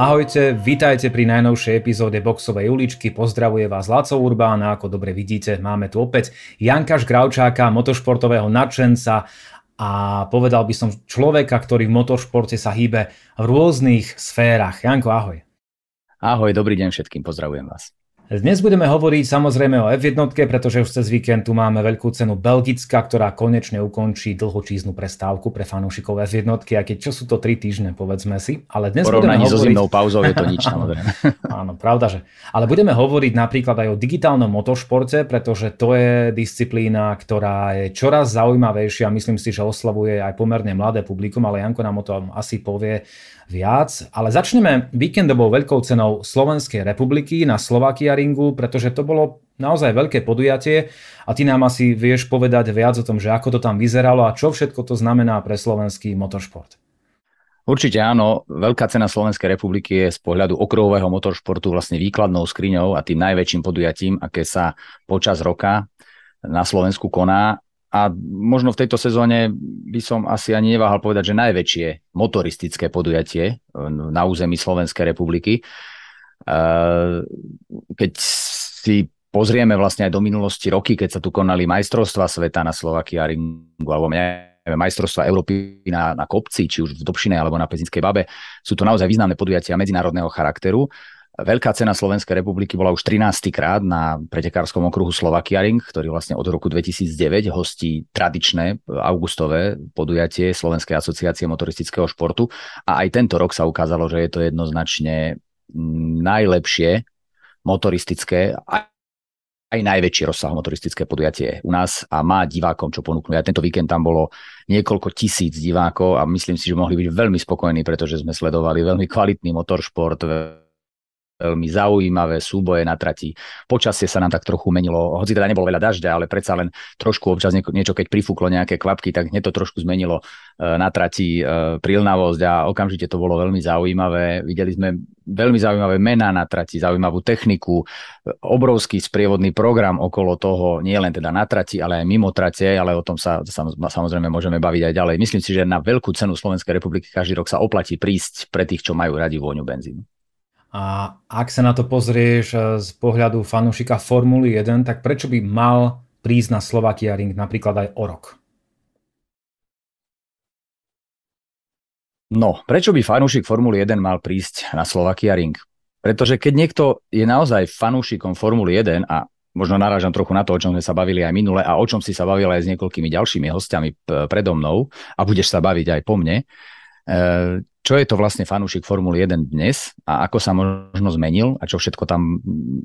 Ahojte, vítajte pri najnovšej epizóde Boxovej uličky, pozdravuje vás Laco Urbán a ako dobre vidíte, máme tu opäť Janka Žgravčáka, motošportového nadšenca a povedal by som človeka, ktorý v motošporte sa hýbe v rôznych sférach. Janko, ahoj. Ahoj, dobrý deň všetkým, pozdravujem vás. Dnes budeme hovoriť samozrejme o F1, pretože už cez víkend tu máme veľkú cenu Belgicka, ktorá konečne ukončí dlhočíznu prestávku pre fanúšikov F1, a keď čo sú to 3 týždne, povedzme si. Ale dnes budeme hovoriť... so zimnou pauzou je to nič, samozrejme. Áno, pravda, že. Ale budeme hovoriť napríklad aj o digitálnom motošporte, pretože to je disciplína, ktorá je čoraz zaujímavejšia. Myslím si, že oslavuje aj pomerne mladé publikum, ale Janko nám o tom asi povie viac. Ale začneme víkendovou veľkou cenou Slovenskej republiky na Slovakia ringu, pretože to bolo naozaj veľké podujatie a ty nám asi vieš povedať viac o tom, že ako to tam vyzeralo a čo všetko to znamená pre slovenský motoršport. Určite áno, veľká cena Slovenskej republiky je z pohľadu okruhového motoršportu vlastne výkladnou skriňou a tým najväčším podujatím, aké sa počas roka na Slovensku koná. A možno v tejto sezóne by som asi ani neváhal povedať, že najväčšie motoristické podujatie na území Slovenskej republiky. Keď si pozrieme vlastne aj do minulosti roky, keď sa tu konali majstrovstvá sveta na Slovakia ringu, alebo majstrovstvá Európy na kopci, či už v Dobšine alebo na Pezinskej Babe, sú to naozaj významné podujatia medzinárodného charakteru. Veľká cena Slovenskej republiky bola už 13. krát na pretekárskom okruhu Slovakia Ring, ktorý vlastne od roku 2009 hostí tradičné augustové podujatie Slovenskej asociácie motoristického športu. A aj tento rok sa ukázalo, že je to jednoznačne najlepšie motoristické aj najväčšie rozsah motoristické podujatie u nás a má divákom čo ponúknuť. Aj tento víkend tam bolo niekoľko tisíc divákov a myslím si, že mohli byť veľmi spokojní, pretože sme sledovali veľmi kvalitný motoršport, veľmi zaujímavé súboje na trati. Počasie sa nám tak trochu menilo, hoci teda nebolo veľa dažďa, ale predsa len trošku občas niečo, keď prifúklo nejaké kvapky, tak hneď to trošku zmenilo na trati prilnavosť a okamžite to bolo veľmi zaujímavé. Videli sme veľmi zaujímavé mená na trati, zaujímavú techniku, obrovský sprievodný program okolo toho, nie len teda na trati, ale aj mimo trate, ale o tom sa samozrejme môžeme baviť aj ďalej. Myslím si, že na veľkú cenu Slovenskej republiky každý rok sa oplatí prísť pre tých, čo majú radi vôňu benzínu. A ak sa na to pozrieš z pohľadu fanúšika Formuly 1, tak prečo by mal prísť na Slovakia Ring napríklad aj o rok? No, prečo by fanúšik Formuly 1 mal prísť na Slovakia Ring? Pretože keď niekto je naozaj fanúšikom Formuly 1 a možno narážam trochu na to, o čom sme sa bavili aj minule a o čom si sa bavil aj s niekoľkými ďalšími hostiami predo mnou a budeš sa baviť aj po mne, čo je to vlastne fanúšik Formuly 1 dnes a ako sa možno zmenil a čo všetko tam,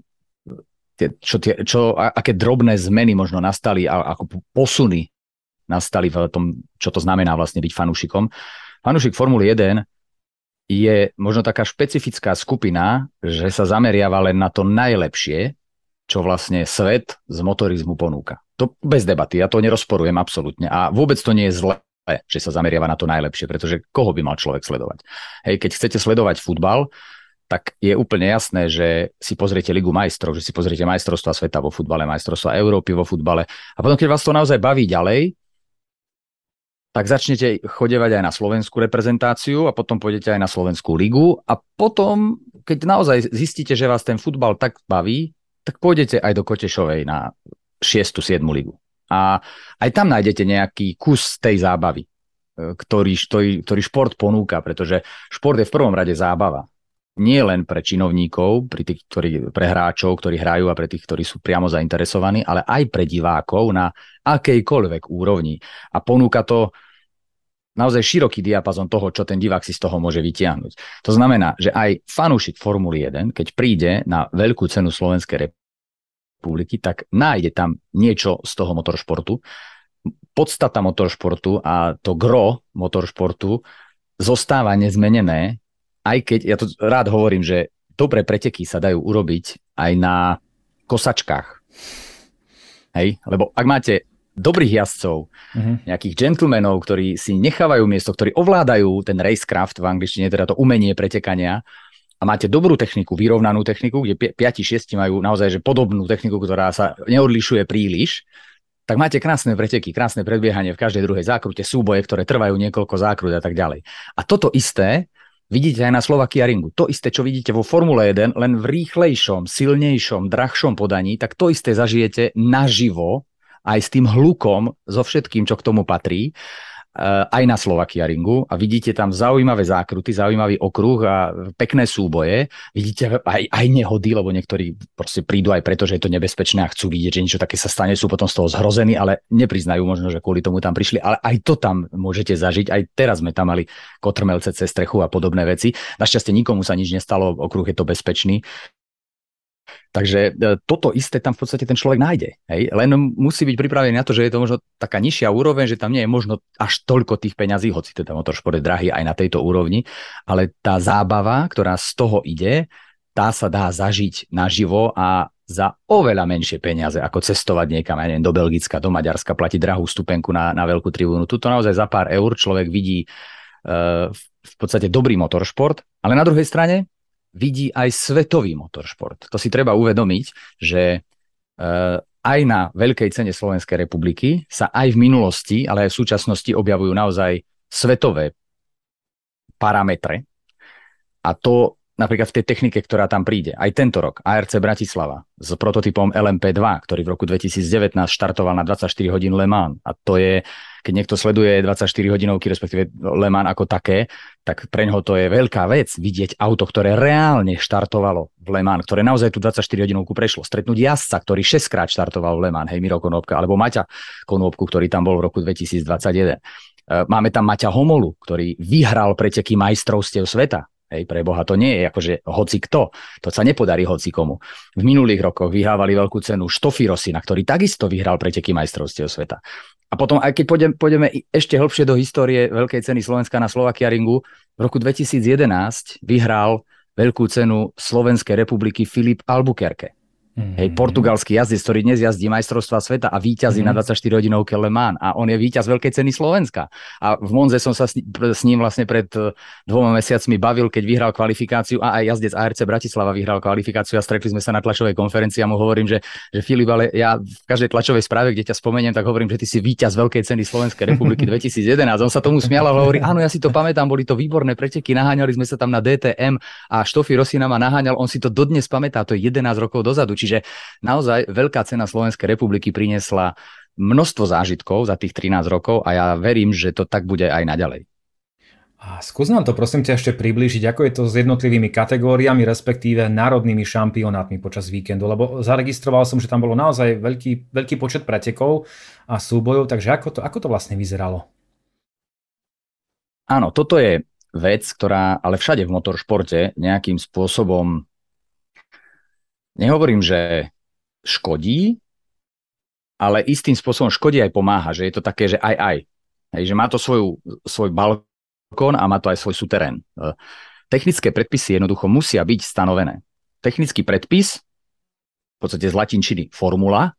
aké drobné zmeny možno nastali a ako posuny nastali v tom, čo to znamená vlastne byť fanúšikom. Fanúšik Formuly 1 je možno taká špecifická skupina, že sa zameriava len na to najlepšie, čo vlastne svet z motorizmu ponúka. To bez debaty, ja to nerozporujem absolútne a vôbec to nie je zlé, že sa zameriava na to najlepšie, pretože koho by mal človek sledovať? Hej, keď chcete sledovať futbal, tak je úplne jasné, že si pozriete Ligu majstrov, že si pozriete majstrovstvá sveta vo futbale, majstrovstvá Európy vo futbale a potom, keď vás to naozaj baví ďalej, tak začnete chodevať aj na slovenskú reprezentáciu a potom pôjdete aj na slovenskú ligu a potom, keď naozaj zistíte, že vás ten futbal tak baví, tak pôjdete aj do Kotešovej na 6. 7. ligu. A aj tam nájdete nejaký kus tej zábavy, ktorý šport ponúka, pretože šport je v prvom rade zábava. Nie len pre činovníkov, pre hráčov, ktorí hrajú a pre tých, ktorí sú priamo zainteresovaní, ale aj pre divákov na akejkoľvek úrovni. A ponúka to naozaj široký diapazon toho, čo ten divák si z toho môže vytiahnuť. To znamená, že aj fanúšik Formuly 1, keď príde na veľkú cenu Slovenskej republiky, tak nájde tam niečo z toho motoršportu. Podstata motoršportu a to gro motoršportu zostáva nezmenené, aj keď, ja to rád hovorím, že dobré preteky sa dajú urobiť aj na kosačkách. Hej? Lebo ak máte dobrých jazdcov, nejakých gentlemanov, ktorí si nechávajú miesto, ktorí ovládajú ten racecraft, v angličtine teda to umenie pretekania, a máte dobrú techniku, vyrovnanú techniku, kde 5-6 majú naozaj že podobnú techniku, ktorá sa neodlišuje príliš, tak máte krásne preteky, krásne predbiehanie v každej druhej zákrute, súboje, ktoré trvajú niekoľko zákrut a tak ďalej. A toto isté vidíte aj na Slovakia Ringu. To isté, čo vidíte vo Formule 1, len v rýchlejšom, silnejšom, drahšom podaní, tak to isté zažijete naživo, aj s tým hlukom, so všetkým, čo k tomu patrí, aj na Slovakia Ringu a vidíte tam zaujímavé zákruty, zaujímavý okruh a pekné súboje. Vidíte aj nehody, lebo niektorí proste prídu aj preto, že je to nebezpečné a chcú vidieť, že niečo také sa stane, sú potom z toho zhrození, ale nepriznajú možno, že kvôli tomu tam prišli, ale aj to tam môžete zažiť. Aj teraz sme tam mali kotrmelce cez strechu a podobné veci. Našťastie nikomu sa nič nestalo, okruh je to bezpečný. Takže toto isté tam v podstate ten človek nájde. Hej? Len musí byť pripravený na to, že je to možno taká nižšia úroveň, že tam nie je možno až toľko tých peňazí, hoci teda motoršport je drahý aj na tejto úrovni, ale tá zábava, ktorá z toho ide, tá sa dá zažiť naživo a za oveľa menšie peniaze, ako cestovať niekam, ja neviem, do Belgicka, do Maďarska, platiť drahú stupenku na veľkú tribúnu. Tuto naozaj za pár eur človek vidí v podstate dobrý motoršport, ale na druhej strane vidí aj svetový motoršport. To si treba uvedomiť, že aj na veľkej cene Slovenskej republiky sa aj v minulosti, ale aj v súčasnosti objavujú naozaj svetové parametre. A to napríklad v tej technike, ktorá tam príde. Aj tento rok ARC Bratislava s prototypom LMP2, ktorý v roku 2019 štartoval na 24 hodín Le Mans. A to je, keď niekto sleduje 24 hodinovky, respektíve Le Mans ako také, tak pre ňoho to je veľká vec vidieť auto, ktoré reálne štartovalo v Le Mans, ktoré naozaj tú 24 hodinovku prešlo. Stretnúť jazdca, ktorý 6-krát štartoval v Le Mans, hej, Miro Konopka, alebo Maťa Konopku, ktorý tam bol v roku 2021. Máme tam Maťa Homolu, ktorý vyhral preteky majstrovstiev sveta. Hej, pre Boha, to nie je akože hoci kto. To sa nepodarí hoci komu. V minulých rokoch vyhrávali veľkú cenu Štofy Rosina, ktorý takisto vyhral preteky majstrovstiev sveta. A potom, aj keď pôjdeme ešte hlbšie do histórie veľkej ceny Slovenska na Slovakia Ringu, v roku 2011 vyhral veľkú cenu Slovenskej republiky Filip Albuquerque. Hej, portugalský jazdec, ktorý dnes jazdí majstrovstvá sveta a víťazí na 24 hodinovke Le Mans a on je víťaz veľkej ceny Slovenska. A v Monze som sa s ním vlastne pred 2 mesiacmi bavil, keď vyhral kvalifikáciu a aj jazdec ARC Bratislava vyhral kvalifikáciu a stretli sme sa na tlačovej konferencii a mu hovorím, že Filip, ale ja v každej tlačovej správe, kde ťa spomeniem, tak hovorím, že ty si víťaz veľkej ceny Slovenskej republiky 2011. On sa tomu smial a hovorí, áno, ja si to pamätám, boli to výborné preteky, naháňali sme sa tam na DTM a Štofy Rosina ma naháňal, on si to dodnes pamätá, to je 11 rokov dozadu. Čiže naozaj veľká cena Slovenskej republiky priniesla množstvo zážitkov za tých 13 rokov a ja verím, že to tak bude aj naďalej. A skús nám to prosím ťa ešte priblížiť, ako je to s jednotlivými kategóriami, respektíve národnými šampionátmi počas víkendu, lebo zaregistroval som, že tam bolo naozaj veľký počet pretekov a súbojov, takže ako to vlastne vyzeralo? Áno, toto je vec, ktorá ale všade v motoršporte nejakým spôsobom, nehovorím, že škodí, ale istým spôsobom škodí aj pomáha, že je to také, že aj. Hej, že má to svoj balkón a má to aj svoj suterén. Technické predpisy jednoducho musia byť stanovené. Technický predpis, v podstate z latinčiny formula,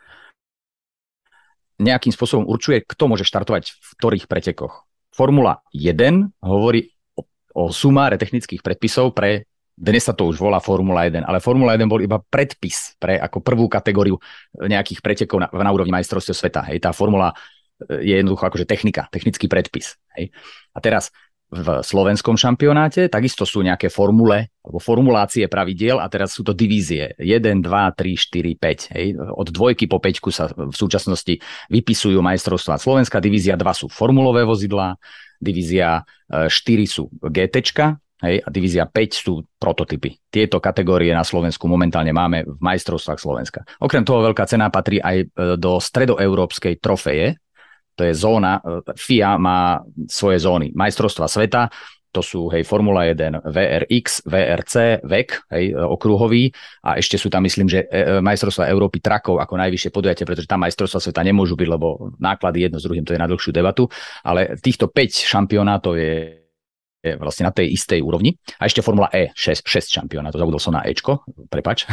nejakým spôsobom určuje, kto môže štartovať v ktorých pretekoch. Formula 1 hovorí o sumáre technických predpisov pre, dnes sa to už volá Formula 1, ale Formula 1 bol iba predpis pre ako prvú kategóriu nejakých pretekov na úrovni majstrovstiev sveta. Hej. Tá formula je jednoducho akože technický predpis. Hej. A teraz v slovenskom šampionáte takisto sú nejaké formule alebo formulácie pravidiel a teraz sú to divízie 1, 2, 3, 4, 5. Hej. Od 2 po 5 sa v súčasnosti vypisujú majstrovstvá Slovenska, divízia 2 sú formulové vozidlá, divízia 4 sú GTčka, hej, a divízia 5 sú prototypy. Tieto kategórie na Slovensku momentálne máme v majstrovstvách Slovenska. Okrem toho veľká cena patrí aj do stredoeurópskej trofeje. To je zóna, FIA má svoje zóny. Majstrovstva sveta, to sú Formula 1, VRX, VRC, VEC, okruhový a ešte sú tam, myslím, že majstrovstvá Európy trakov ako najvyššie podujatie, pretože tam majstrovstvá sveta nemôžu byť, lebo náklady jedno s druhým, to je na dlhšiu debatu, ale týchto 5 šampionátov je vlastne na tej istej úrovni. A ešte Formula E, 6 šampionátov, zabudol som na Ečko, prepáč.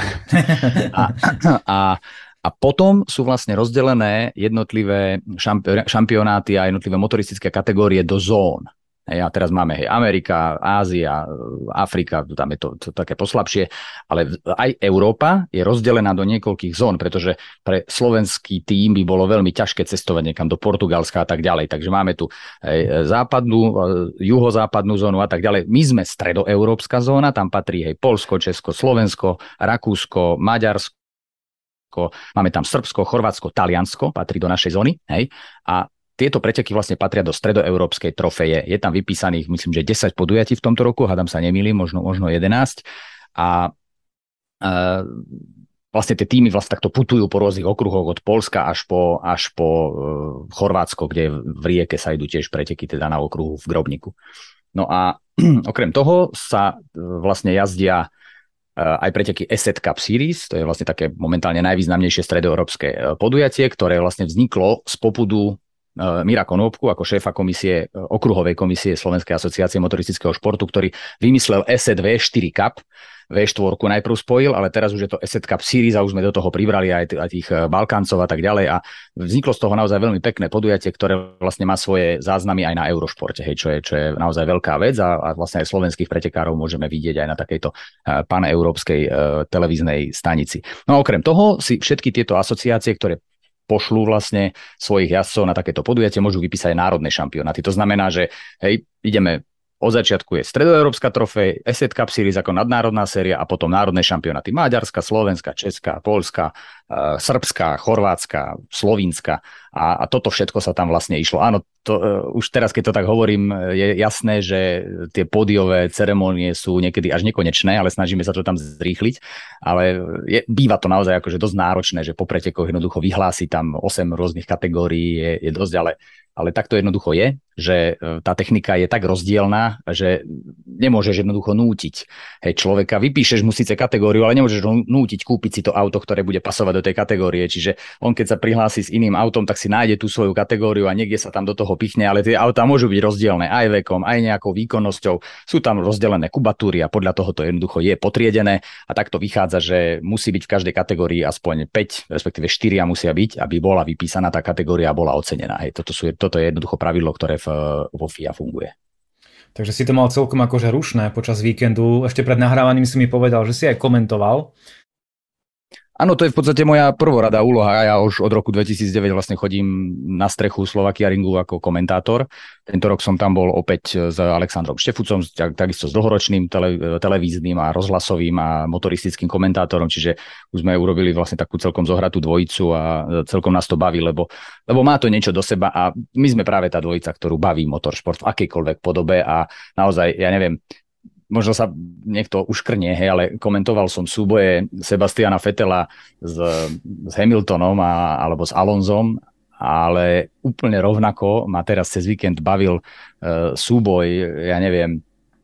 A potom sú vlastne rozdelené jednotlivé šampionáty a jednotlivé motoristické kategórie do zón. A teraz máme Amerika, Ázia, Afrika, tam je to také poslabšie, ale aj Európa je rozdelená do niekoľkých zón, pretože pre slovenský tím by bolo veľmi ťažké cestovať niekam do Portugalska a tak ďalej. Takže máme tu západnú, juhozápadnú zónu a tak ďalej. My sme stredoeurópska zóna, tam patrí Poľsko, Česko, Slovensko, Rakúsko, Maďarsko, máme tam Srbsko, Chorvátsko, Taliansko, patrí do našej zóny, hej, a tieto preteky vlastne patria do stredoeurópskej trofeje. Je tam vypísaných, myslím, že 10 podujatí v tomto roku, hádam sa nemýlim, možno 11. A vlastne tie týmy vlastne takto putujú po rôznych okruhoch od Poľska až po Chorvátsko, kde v rieke sa idú tiež preteky teda na okruhu v Grobniku. No a okrem toho sa vlastne jazdia aj preteky Asset Cup Series, to je vlastne také momentálne najvýznamnejšie stredoeurópske podujatie, ktoré vlastne vzniklo z popudu Mira Konopku ako šéfa okruhovej komisie Slovenskej asociácie motoristického športu, ktorý vymyslel Asset V4 Cup. V4 najprv spojil, ale teraz už je to Asset Cup Series a už sme do toho pribrali aj tých Balkáncov a tak ďalej a vzniklo z toho naozaj veľmi pekné podujatie, ktoré vlastne má svoje záznamy aj na Eurošporte, hej, čo je naozaj veľká vec a vlastne aj slovenských pretekárov môžeme vidieť aj na takejto paneurópskej televíznej stanici. No a okrem toho si všetky tieto asociácie, ktoré pošlú vlastne svojich jazdcov na takéto podujatie, môžu vypísať aj národné šampionáty. To znamená, že hej, ideme od začiatku je stredoeurópska trofej, Asset Cup Series ako nadnárodná séria a potom národné šampionáty Maďarska, Slovenska, Česká, Poľska, Srbská, Chorvátska, Slovinska a toto všetko sa tam vlastne išlo. Áno, už teraz, keď to tak hovorím, je jasné, že tie pódiové ceremónie sú niekedy až nekonečné, ale snažíme sa to tam zrýchliť, ale býva to naozaj akože dosť náročné, že po pretekoch jednoducho vyhlási tam 8 rôznych kategórií, je dosť, ale takto jednoducho je, že tá technika je tak rozdielna, že nemôžeš jednoducho nútiť. Hej, človeka, vypíšeš mu síce kategóriu, ale nemôžeš ho nútiť kúpiť si to auto, ktoré bude pasovať do tej kategórie. Čiže on keď sa prihlási s iným autom, tak si nájde tú svoju kategóriu a niekde sa tam do toho pichne, ale tie autá môžu byť rozdielne aj vekom, aj nejakou výkonnosťou. Sú tam rozdelené kubatúry a podľa toho to jednoducho je potriedené a takto vychádza, že musí byť v každej kategórii aspoň 5, respektíve 4 musia byť, aby bola vypísaná tá kategória a bola ocenená. Hej, toto je jednoducho pravidlo, ktoré vo FIA funguje. Takže si to mal celkom akože rušné počas víkendu. Ešte pred nahrávaním si mi povedal, že si aj komentoval. Áno, to je v podstate moja prvoradá úloha. Ja už od roku 2009 vlastne chodím na strechu Slovakia Ringu ako komentátor. Tento rok som tam bol opäť s Alexandrom Štefucom, takisto s dlhoročným televíznym a rozhlasovým a motoristickým komentátorom, čiže už sme urobili vlastne takú celkom zohratú dvojicu a celkom nás to baví, lebo má to niečo do seba a my sme práve tá dvojica, ktorú baví motoršport v akejkoľvek podobe a naozaj, ja neviem, možno sa niekto uškrnie, hej, ale komentoval som súboje Sebastiana Vettela s Hamiltonom alebo s Alonsom, ale úplne rovnako ma teraz cez víkend bavil súboj, ja neviem,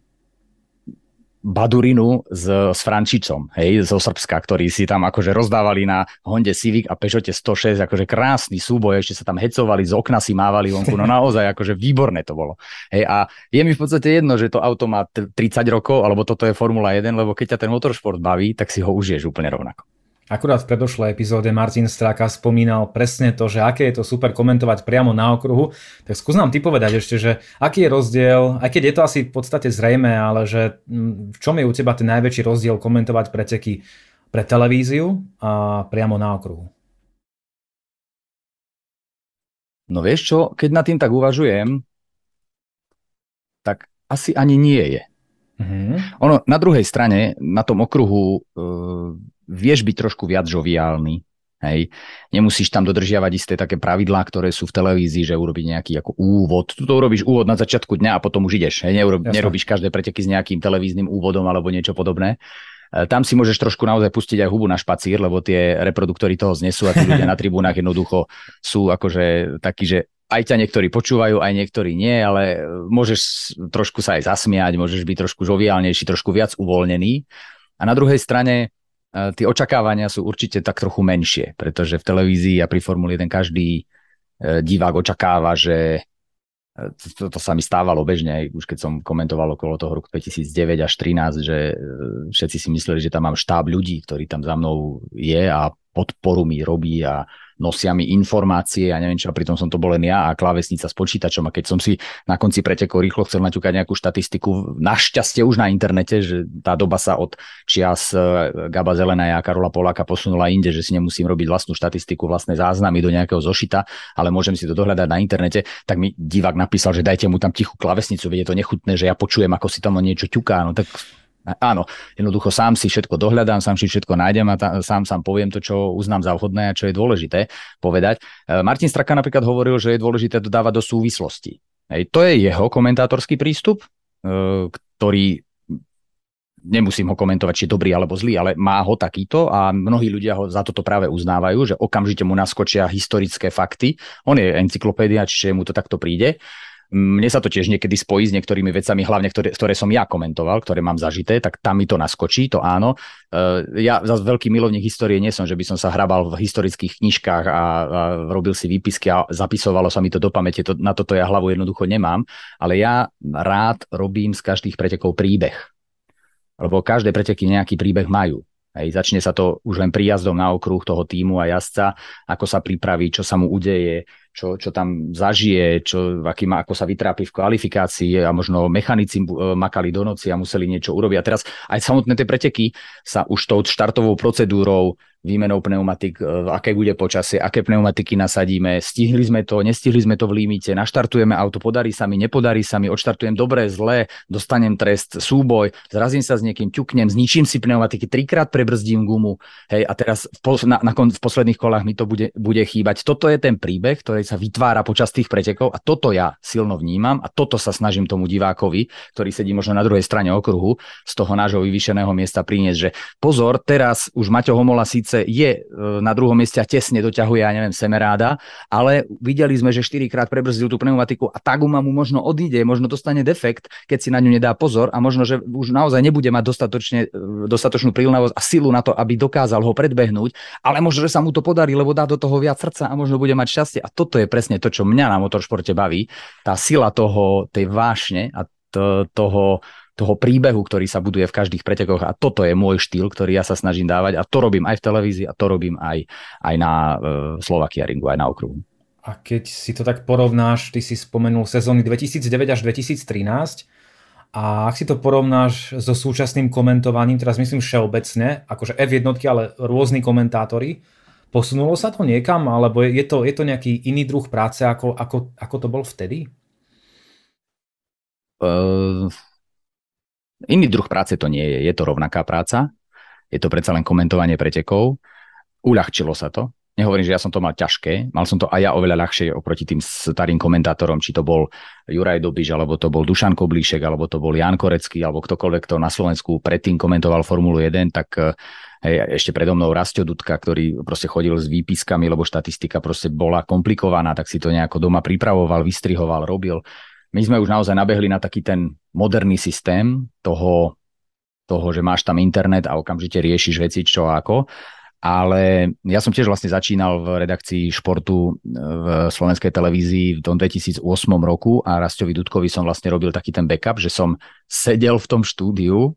Badurinu s Frančičom, hej, zo Srbska, ktorí si tam akože rozdávali na Honde Civic a Peugeote 106, akože krásny súboj, ešte sa tam hecovali, z okna si mávali vonku, no naozaj akože výborné to bolo. Hej, a je mi v podstate jedno, že to auto má 30 rokov, alebo toto je Formula 1, lebo keď ťa ten motoršport baví, tak si ho užiješ úplne rovnako. Akurát v predošlej epizóde Martin Straka spomínal presne to, že aké je to super komentovať priamo na okruhu. Tak skús nám ty povedať ešte, že aký je rozdiel, aj keď je to asi v podstate zrejmé, ale že v čom je u teba ten najväčší rozdiel komentovať preteky pre televíziu a priamo na okruhu? No vieš čo, keď nad tým tak uvažujem, tak asi ani nie je. Ono na druhej strane, na tom okruhu vieš byť trošku viac žoviálny, hej. Nemusíš tam dodržiavať isté také pravidlá, ktoré sú v televízii, že urobiť nejaký ako úvod. Tuto urobíš úvod na začiatku dňa a potom už ideš, hej. Nerobíš každé preteky s nejakým televíznym úvodom alebo niečo podobné. Tam si môžeš trošku naozaj pustiť aj hubu na špacír, lebo tie reproduktory toho znesú a tí ľudia na tribúnach jednoducho sú akože takí, že aj ťa niektorí počúvajú, aj niektorí nie, ale môžeš trošku sa aj zasmiať, môžeš byť trošku žoviálnejší, trošku viac uvoľnený. A na druhej strane tie očakávania sú určite tak trochu menšie, pretože v televízii a pri Formule 1 každý divák očakáva, že to sa mi stávalo bežne, aj už keď som komentoval okolo toho roku 2009 až 2013, že všetci si mysleli, že tam mám štáb ľudí, ktorý tam za mnou je a podporu mi robí a nosia mi informácie, ja neviem čo, a pritom som to bol len ja a klávesnica s počítačom a keď som si na konci pretekov rýchlo chcel naťukať nejakú štatistiku, našťastie už na internete, že tá doba sa od čias Gaba Zelenaja a Karola Poláka posunula inde, že si nemusím robiť vlastnú štatistiku, vlastné záznamy do nejakého zošita, ale môžem si to dohľadať na internete, tak mi divák napísal, že dajte mu tam tichú klávesnicu, veď je to nechutné, že ja počujem, ako si tam niečo ťuká, no tak áno, jednoducho sám si všetko dohľadám, sám si všetko nájdem a sám poviem to, čo uznám za vhodné a čo je dôležité povedať. Martin Straka napríklad hovoril, že je dôležité to dávať do súvislosti. Hej, to je jeho komentátorský prístup, ktorý nemusím ho komentovať, či je dobrý alebo zlý, ale má ho takýto a mnohí ľudia ho za toto práve uznávajú, že okamžite mu naskočia historické fakty. On je encyklopédia, čiže mu to takto príde. Mne sa to tiež niekedy spojí s niektorými vecami, hlavne ktoré som ja komentoval, ktoré mám zažité, tak tam mi to naskočí, to áno. Ja zase veľký milovník histórie nie som, že by som sa hrabal v historických knižkách a robil si výpisky a zapisovalo sa mi to do pamäte, na toto ja hlavu jednoducho nemám, ale ja rád robím z každých pretekov príbeh, lebo každé preteky nejaký príbeh majú. Hej, začne sa to už len príjazdom na okruh toho tímu a jazdca, ako sa pripraví, čo sa mu udeje, čo tam zažije, ako sa vytrápi v kvalifikácii a možno mechanici makali do noci a museli niečo urobiť. A teraz aj samotné tie preteky sa už tou štartovou procedúrou, výmenou pneumatik, aké bude počasie, aké pneumatiky nasadíme, stihli sme to, nestihli sme to v limite, naštartujeme auto, podarí sa mi, nepodarí sa mi, odštartujem dobre, zle, dostanem trest, súboj, zrazím sa s niekým, ťuknem, zničím si pneumatiky, 3-krát prebrzdím gumu, hej, a teraz v posledných kolách mi to bude chýbať. Toto je ten príbeh, ktorý sa vytvára počas tých pretekov a toto ja silno vnímam a toto sa snažím tomu divákovi, ktorý sedí možno na druhej strane okruhu, z toho nášho vyvýšeného miesta priniesť, že pozor, teraz už Maťo Homola síce je na druhom mieste a tesne doťahuje, ja neviem, Semeráda, ale videli sme, že 4-krát prebrzdil tú pneumatiku a tá guma mu možno odíde, možno dostane defekt, keď si na ňu nedá pozor a možno, že už naozaj nebude mať dostatočnú príľnavosť a silu na to, aby dokázal ho predbehnúť, ale možno, že sa mu to podarí, lebo dá do toho viac srdca a možno bude mať šťastie. A toto je presne to, čo mňa na motoršporte baví, tá sila tej vášne a toho príbehu, ktorý sa buduje v každých pretekoch a toto je môj štýl, ktorý ja sa snažím dávať a to robím aj v televízii a to robím aj na Slovakia Ringu, aj na okruhu. A keď si to tak porovnáš, ty si spomenul sezóny 2009 až 2013 a ak si to porovnáš so súčasným komentovaním, teraz myslím všeobecne, akože F1, ale rôzni komentátori, posunulo sa to niekam, alebo je to nejaký iný druh práce, ako to bol vtedy? Iný druh práce to nie je. Je to rovnaká práca. Je to predsa len komentovanie pretekov. Uľahčilo sa to. Nehovorím, že ja som to mal ťažké. Mal som to aj ja oveľa ľahšie oproti tým starým komentátorom, či to bol Juraj Dobiš, alebo to bol Dušan Koblíšek, alebo to bol Jan Korecký, alebo ktokoľvek, kto na Slovensku predtým komentoval Formulu 1, tak ešte predo mnou Rastio Dudka, ktorý proste chodil s výpiskami, lebo štatistika proste bola komplikovaná, tak si to nejako doma pripravoval, vystrihoval, robil. My sme už naozaj nabehli na taký ten moderný systém toho, že máš tam internet a okamžite riešiš veci čo ako. Ale ja som tiež vlastne začínal v redakcii športu v slovenskej televízii v tom 2008 roku a Rastiovi Dudkovi som vlastne robil taký ten backup, že som sedel v tom štúdiu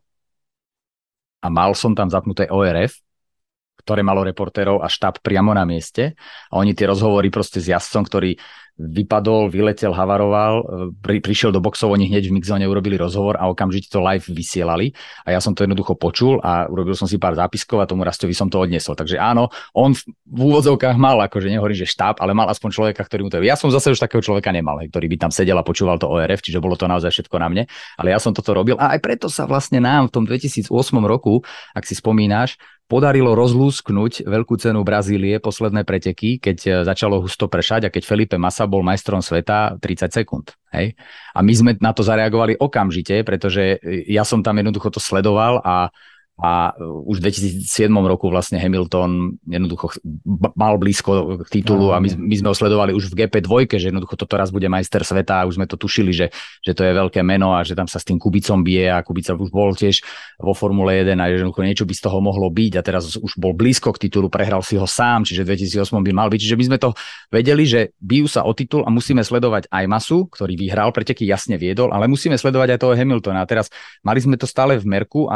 a mal som tam zapnuté ORF, ktoré malo reportérov a štáb priamo na mieste a oni tie rozhovory proste s jazdcom, ktorý vypadol, vyletel, havaroval, prišiel do boxov, oni hneď v mixzóne urobili rozhovor a okamžite to live vysielali a ja som to jednoducho počul a urobil som si pár zápiskov a tomu Rastovi som to odniesol. Takže áno, on v úvodzovkách mal, akože nehovorím, že štáb, ale mal aspoň človeka, ktorý mu to... Ja som zase už takého človeka nemal, ktorý by tam sedel a počúval to ORF, čiže bolo to naozaj všetko na mne, ale ja som toto robil a aj preto sa vlastne nám v tom 2008 roku, ak si spomínaš, podarilo rozlúsknuť veľkú cenu Brazílie, posledné preteky, keď začalo husto pršať a keď Felipe Massa bol majstrom sveta 30 sekúnd. Hej? A my sme na to zareagovali okamžite, pretože ja som tam jednoducho to sledoval a už v 2007 roku vlastne Hamilton jednoducho mal blízko k titulu a my sme ho sledovali už v GP2, že jednoducho toto raz bude majster sveta a už sme to tušili, že to je veľké meno a že tam sa s tým Kubicom bije a Kubica už bol tiež vo Formule 1 a jednoducho niečo by z toho mohlo byť a teraz už bol blízko k titulu, prehral si ho sám, čiže v 2008 by mal byť. Čiže my sme to vedeli, že bijú sa o titul a musíme sledovať aj Massu, ktorý vyhral, preteky jasne viedol, ale musíme sledovať aj toho Hamiltona. A teraz mali sme to stále v merku a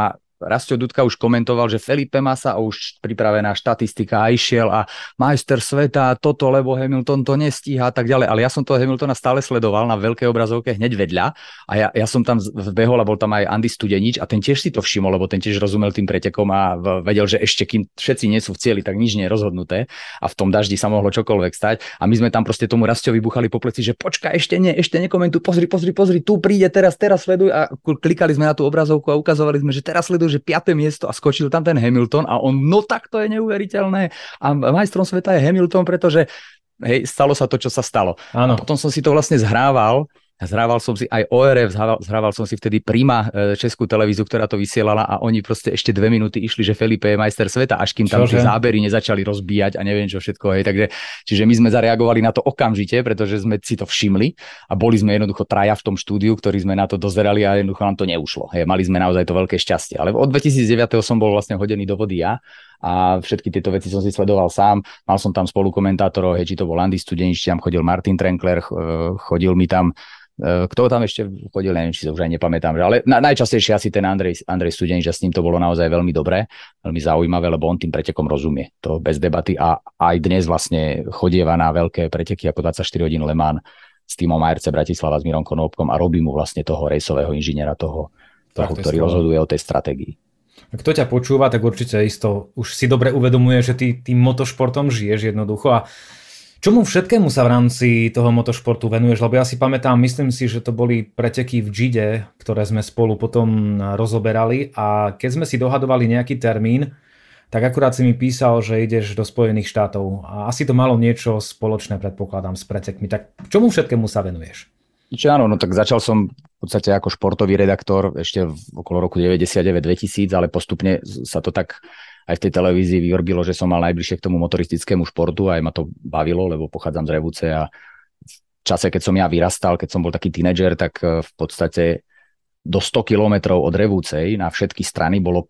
Rastio Dudka už komentoval, že Felipe Massa, už pripravená štatistika, a išiel a majster sveta, toto, lebo Hamilton to nestíha a tak ďalej. Ale ja som toho Hamiltona stále sledoval na veľkej obrazovke hneď vedľa a ja som tam vbehol a bol tam aj Andy Studenič a ten tiež si to všimol, lebo ten tiež rozumel tým pretekom a vedel, že ešte kým všetci nie sú v cieli, tak nič nie je rozhodnuté a v tom daždi sa mohlo čokoľvek stať a my sme tam proste tomu Rastiovi buchali po pleci, že počkaj, ešte nekomentuj, pozri, tu príde teraz sleduj a klikali sme na tú obrazovku a ukazovali sme, že teraz sleduj, že 5. miesto a skočil tam ten Hamilton a on, no tak to je neuveriteľné a majstrom sveta je Hamilton, pretože hej, stalo sa to, čo sa stalo. Áno. A potom som si to vlastne zhrával som si aj ORF, zhrával som si vtedy Prima, českú televíziu, ktorá to vysielala a oni proste ešte 2 minúty išli, že Felipe je majster sveta, až kým tam tie zábery nezačali rozbíjať a neviem čo všetko. Hej. Takže, čiže my sme zareagovali na to okamžite, pretože sme si to všimli a boli sme jednoducho traja v tom štúdiu, ktorí sme na to dozerali a jednoducho nám to neušlo. Hej. Mali sme naozaj to veľké šťastie. Ale od 2009 som bol vlastne hodený do vody ja a všetky tieto veci som si sledoval sám. Mal som tam spolukomentátorov, či to bol Andy Studenič, či tam chodil Martin Trenkler, chodil mi tam kto tam ešte chodil, neviem, či sa už aj nepamätám, ale najčastejšie asi ten Andrej Studenič, že s ním to bolo naozaj veľmi dobré, veľmi zaujímavé, lebo on tým pretekom rozumie, to bez debaty a aj dnes vlastne chodieva na veľké preteky ako 24 hodín Le Mans s týmom ARC Bratislava s Mirom Konopkom a robí mu vlastne toho rejsového inžiniera, toho ktorý rozhoduje o tej stratégii. Kto ťa počúva, tak určite isto už si dobre uvedomuje, že ty tým motošportom žiješ jednoducho a čomu všetkému sa v rámci toho motošportu venuješ? Lebo ja si pamätám, myslím si, že to boli preteky v Gide, ktoré sme spolu potom rozoberali a keď sme si dohadovali nejaký termín, tak akurát si mi písal, že ideš do Spojených štátov a asi to malo niečo spoločné, predpokladám, s pretekmi. Tak čomu všetkému sa venuješ? Áno, no tak začal som v podstate ako športový redaktor ešte okolo roku 99-2000, ale postupne sa to tak aj v tej televízii vyrbilo, že som mal najbližšie k tomu motoristickému športu a aj ma to bavilo, lebo pochádzam z Revúce a v čase, keď som ja vyrastal, keď som bol taký tínedžer, tak v podstate do 100 kilometrov od Revúcej na všetky strany bolo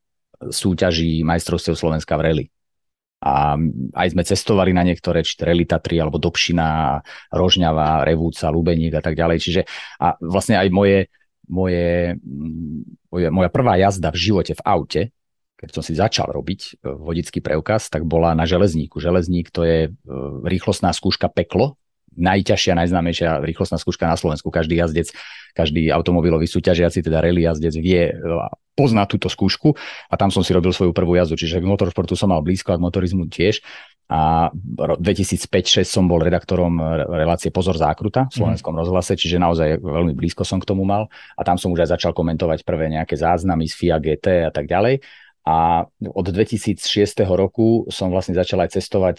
5 súťaží majstrovstiev Slovenska v rally. A aj sme cestovali na niektoré, či Rally Tatry, alebo Dobšina, Rožňava, Revúca, Lubeník a tak ďalej. Čiže a vlastne aj moja prvá jazda v živote v aute, keď som si začal robiť vodický preukaz, tak bola na železníku. Železník to je rýchlostná skúška peklo, najťažšia, najznámejšia rýchlostná skúška na Slovensku. Každý jazdec, každý automobilový súťažiaci, teda rally jazdec vie, pozná túto skúšku a tam som si robil svoju prvú jazdu. Čiže k motoršportu som mal blízko a k motorizmu tiež. A 2005-2006 som bol redaktorom relácie Pozor zákruta v Slovenskom rozhlase, čiže naozaj veľmi blízko som k tomu mal. A tam som už aj začal komentovať prvé nejaké záznamy z FIA GT a tak ďalej. A od 2006 roku som vlastne začal aj cestovať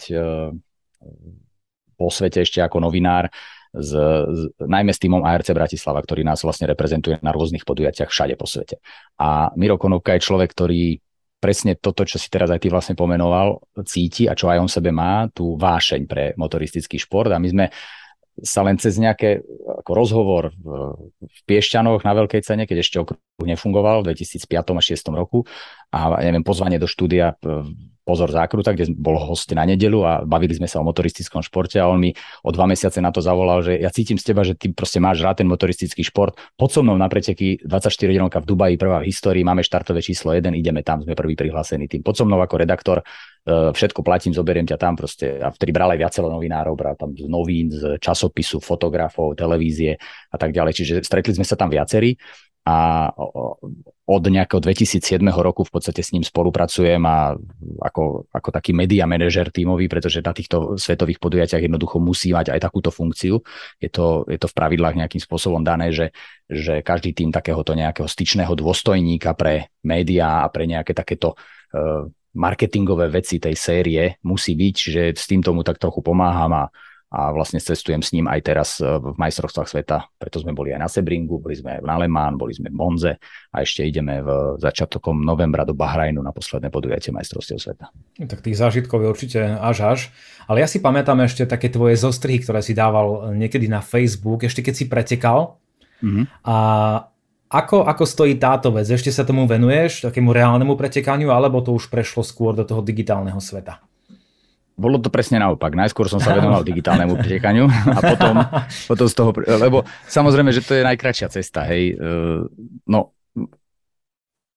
po svete ešte ako novinár, najmä s týmom ARC Bratislava, ktorý nás vlastne reprezentuje na rôznych podujatiach všade po svete. A Miro Konopka je človek, ktorý presne toto, čo si teraz aj ty vlastne pomenoval, cíti a čo aj on sebe má, tú vášeň pre motoristický šport. A my sme sa len cez nejaké ako rozhovor v Piešťanoch na Veľkej cene, keď ešte okruh nefungoval v 2005 a 2006 roku a neviem, pozvanie do štúdia Pozor zákruta, kde bol host na nedeľu a bavili sme sa o motoristickom športe a on mi o 2 mesiace na to zavolal, že ja cítim z teba, že ty proste máš rád ten motoristický šport. Poď so mnou na preteky 24 hodinovka v Dubaji, prvá v histórii, máme štartové číslo 1, ideme tam, sme prvý prihlásení tým. Poď so mnou ako redaktor, všetko platím, zoberiem ťa tam proste. A vtedy bral aj viacero novinárov, bral tam z novín, z časopisu, fotografov, televízie a tak ďalej. Čiže stretli sme sa tam viacerí a od nejakého 2007 roku v podstate s ním spolupracujem a ako taký media manažer tímový, pretože na týchto svetových podujatiach jednoducho musí mať aj takúto funkciu. Je to v pravidlách nejakým spôsobom dané, že každý tým takéhoto nejakého styčného dôstojníka pre médiá a pre nejaké takéto marketingové veci tej série musí byť, že s tým tomu tak trochu pomáham a vlastne cestujem s ním aj teraz v majstrovstvách sveta, preto sme boli aj na Sebringu, boli sme na Le Mans, boli sme v Monze a ešte ideme v začiatkom novembra do Bahrajnu na posledné podujatie majstrovstiev sveta. Tak tých zážitkov je určite až. Ale ja si pamätám ešte také tvoje zostrihy, ktoré si dával niekedy na Facebook, ešte keď si pretekal. A ako stojí táto vec? Ešte sa tomu venuješ, takému reálnemu pretekaniu, alebo to už prešlo skôr do toho digitálneho sveta? Bolo to presne naopak. Najskôr som sa venoval digitálnemu pretekaniu a potom z toho, lebo samozrejme, že to je najkratšia cesta, hej. No,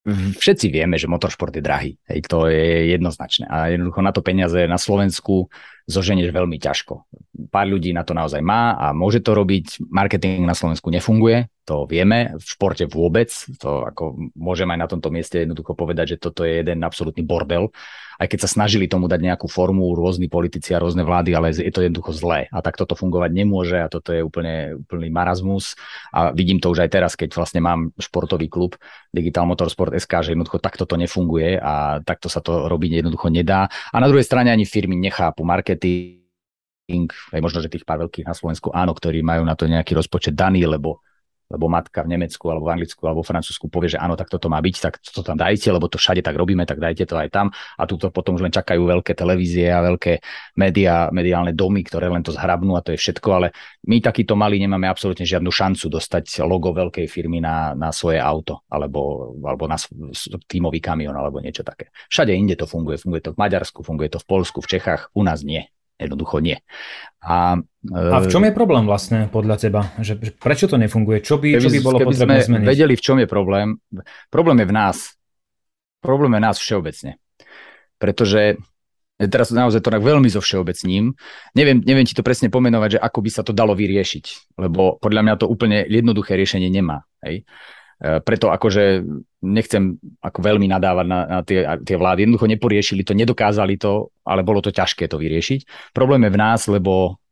všetci vieme, že motoršport je drahý. Hej, to je jednoznačné. A jednoducho na to peniaze na Slovensku zoženieš veľmi ťažko. Pár ľudí na to naozaj má a môže to robiť. Marketing na Slovensku nefunguje, to vieme. V športe vôbec. To ako môžem aj na tomto mieste jednoducho povedať, že toto je jeden absolútny bordel. Aj keď sa snažili tomu dať nejakú formu rôzni politici a rôzne vlády, ale je to jednoducho zlé. A tak toto fungovať nemôže a toto je úplný marazmus. A vidím to už aj teraz, keď vlastne mám športový klub Digital Motorsport SK, že jednoducho takto to nefunguje a takto sa to robiť jednoducho nedá. A na druhej strane ani firmy nechápu marketing, aj možno, že tých pár veľkých na Slovensku, áno, ktorí majú na to nejaký rozpočet daný, lebo matka v Nemecku alebo v Anglicku alebo v Francúzsku povie, že áno, tak toto má byť, tak to tam dajte, lebo to všade tak robíme, tak dajte to aj tam. A tuto potom už len čakajú veľké televízie a veľké mediálne domy, ktoré len to zhrabnú a to je všetko, ale my takýto malí nemáme absolútne žiadnu šancu dostať logo veľkej firmy na svoje auto alebo na tímový kamión alebo niečo také. Všade inde to funguje. Funguje to v Maďarsku, funguje to v Poľsku, v Čechách, u nás nie. Jednoducho nie. A v čom je problém vlastne podľa teba? Že prečo to nefunguje? Čo by bolo potrebné zmeniť? Vedeli, v čom je problém. Problém je v nás. Problém je nás všeobecne. Pretože teraz naozaj to tak veľmi zo všeobecním. Neviem ti to presne pomenovať, že ako by sa to dalo vyriešiť. Lebo podľa mňa to úplne jednoduché riešenie nemá. Hej? Preto akože nechcem ako veľmi nadávať na tie vlády. Jednoducho neporiešili to, nedokázali to, ale bolo to ťažké to vyriešiť. Problém je v nás, lebo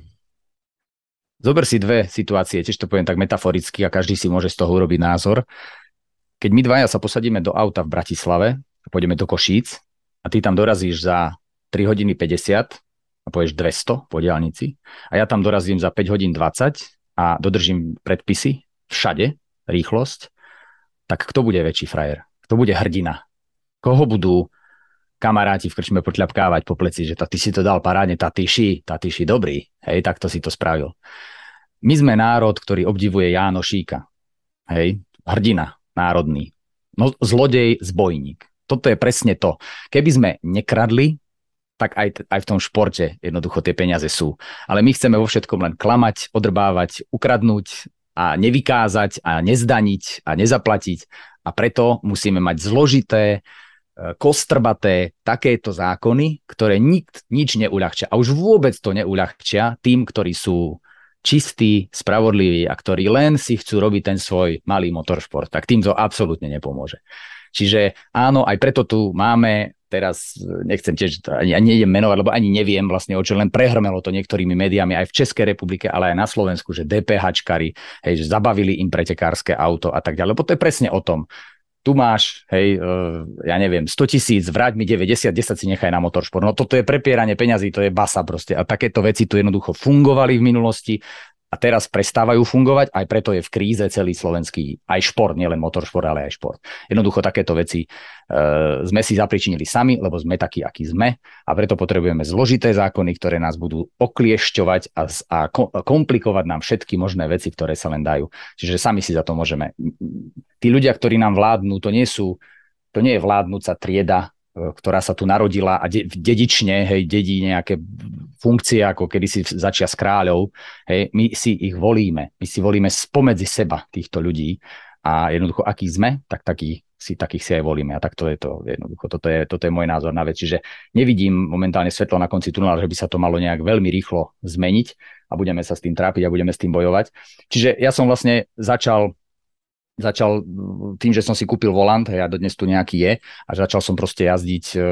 zober si dve situácie, tiež to poviem tak metaforicky a každý si môže z toho urobiť názor. Keď my dvaja sa posadíme do auta v Bratislave, pôjdeme do Košíc a ty tam dorazíš za 3 hodiny 50 a pôjdeš 200 po diaľnici a ja tam dorazím za 5 hodín 20 a dodržím predpisy všade, rýchlosť, tak kto bude väčší frajer? Kto bude hrdina? Koho budú kamaráti v krčme potľapkávať po pleci, že ty si to dal parádne, tatýši, dobrý, hej, takto si to spravil. My sme národ, ktorý obdivuje Jánošíka, hej, hrdina, národný, no zlodej, zbojník. Toto je presne to. Keby sme nekradli, tak aj v tom športe jednoducho tie peniaze sú. Ale my chceme vo všetkom len klamať, odrbávať, ukradnúť, a nevykázať a nezdaniť a nezaplatiť a preto musíme mať zložité, kostrbaté takéto zákony, ktoré nič neuľahčia. A už vôbec to neuľahčia tým, ktorí sú čistí, spravodliví a ktorí len si chcú robiť ten svoj malý motoršport. Tak tým to absolútne nepomôže. Čiže áno, aj preto tu máme teraz, nechcem tiež, ani nejdem menovať, lebo ani neviem vlastne, o čo len prehrmelo to niektorými médiami aj v Českej republike, ale aj na Slovensku, že DPHčkari, hej, že zabavili im pretekárske auto a tak ďalej, lebo to je presne o tom. Tu máš, hej, ja neviem, 100 000, vráť mi 90, 10 si nechaj na motoršport. No toto je prepieranie peňazí, to je basa proste. A takéto veci tu jednoducho fungovali v minulosti a teraz prestávajú fungovať, aj preto je v kríze celý slovenský aj šport, nielen motoršport, ale aj šport. Jednoducho takéto veci sme si zapričinili sami, lebo sme takí, akí sme a preto potrebujeme zložité zákony, ktoré nás budú okliešťovať a komplikovať nám všetky možné veci, ktoré sa len dajú. Čiže sami si za to môžeme. Tí ľudia, ktorí nám vládnu, to nie je vládnúca trieda, ktorá sa tu narodila a dedične, hej, dedí nejaké funkcie, ako kedysi začias kráľov, hej, my si ich volíme. My si volíme spomedzi seba týchto ľudí a jednoducho, akí sme, tak takých si aj volíme. A takto je to jednoducho. Toto je môj názor na vec. Čiže nevidím momentálne svetlo na konci tunela, že by sa to malo nejak veľmi rýchlo zmeniť a budeme sa s tým trápiť a budeme s tým bojovať. Čiže ja som vlastne začal tým, že som si kúpil volant, ja dodnes tu nejaký je, a začal som proste jazdiť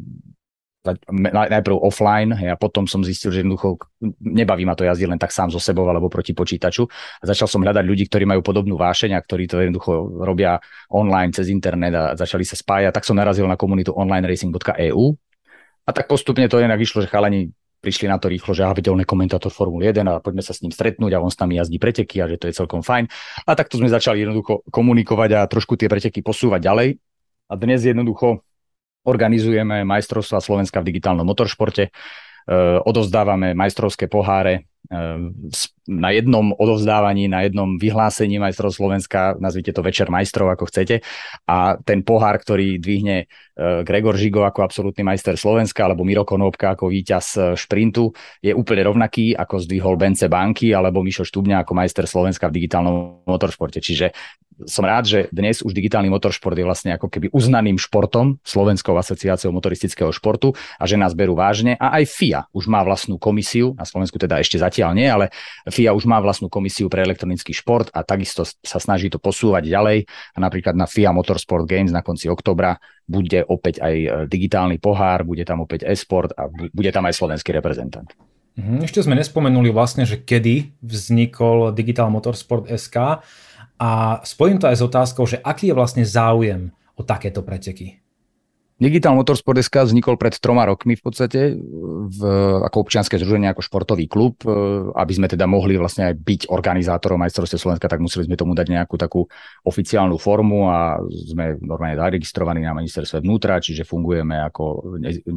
najprv offline a potom som zistil, že jednoducho nebaví ma to jazdiť len tak sám so sebou alebo proti počítaču. A začal som hľadať ľudí, ktorí majú podobnú vášeň a ktorí to jednoducho robia online cez internet a začali sa spájať. Tak som narazil na komunitu onlineracing.eu a tak postupne to inak išlo, že chalani prišli na to rýchlo, že on je komentátor Formuly 1 a poďme sa s ním stretnúť a on s nami jazdí preteky a že to je celkom fajn. A takto sme začali jednoducho komunikovať a trošku tie preteky posúvať ďalej. A dnes jednoducho organizujeme majstrovstvá Slovenska v digitálnom motoršporte. Odovzdávame majstrovské poháre na jednom odovzdávaní, na jednom vyhlásení majstrov Slovenska, nazvite to Večer majstrov, ako chcete. A ten pohár, ktorý dvihne Gregor Žigo ako absolútny majster Slovenska, alebo Miro Konopka ako víťaz šprintu, je úplne rovnaký, ako zdvihol Bence Banky, alebo Mišo Štúbňa ako majster Slovenska v digitálnom motoršporte. Čiže som rád, že dnes už digitálny motoršport je vlastne ako keby uznaným športom, Slovenskou asociáciou motoristického športu a že nás berú vážne. A aj FIA už má vlastnú komisiu, na Slovensku teda ešte zatiaľ nie, ale FIA už má vlastnú komisiu pre elektronický šport a takisto sa snaží to posúvať ďalej. A napríklad na FIA Motorsport Games na konci októbra bude opäť aj digitálny pohár, bude tam opäť e-sport a bude tam aj slovenský reprezentant. Ešte sme nespomenuli vlastne, že kedy vznikol Digital Motorsport SK a spojím to aj s otázkou, že aký je vlastne záujem o takéto preteky. Digital Motorsport SK vznikol pred 3 rokmi v podstate ako občianske združenie, ako športový klub. Aby sme teda mohli vlastne aj byť organizátorom majstrovstiev Slovenska, tak museli sme tomu dať nejakú takú oficiálnu formu a sme normálne zaregistrovaní na ministerstve vnútra, čiže fungujeme ako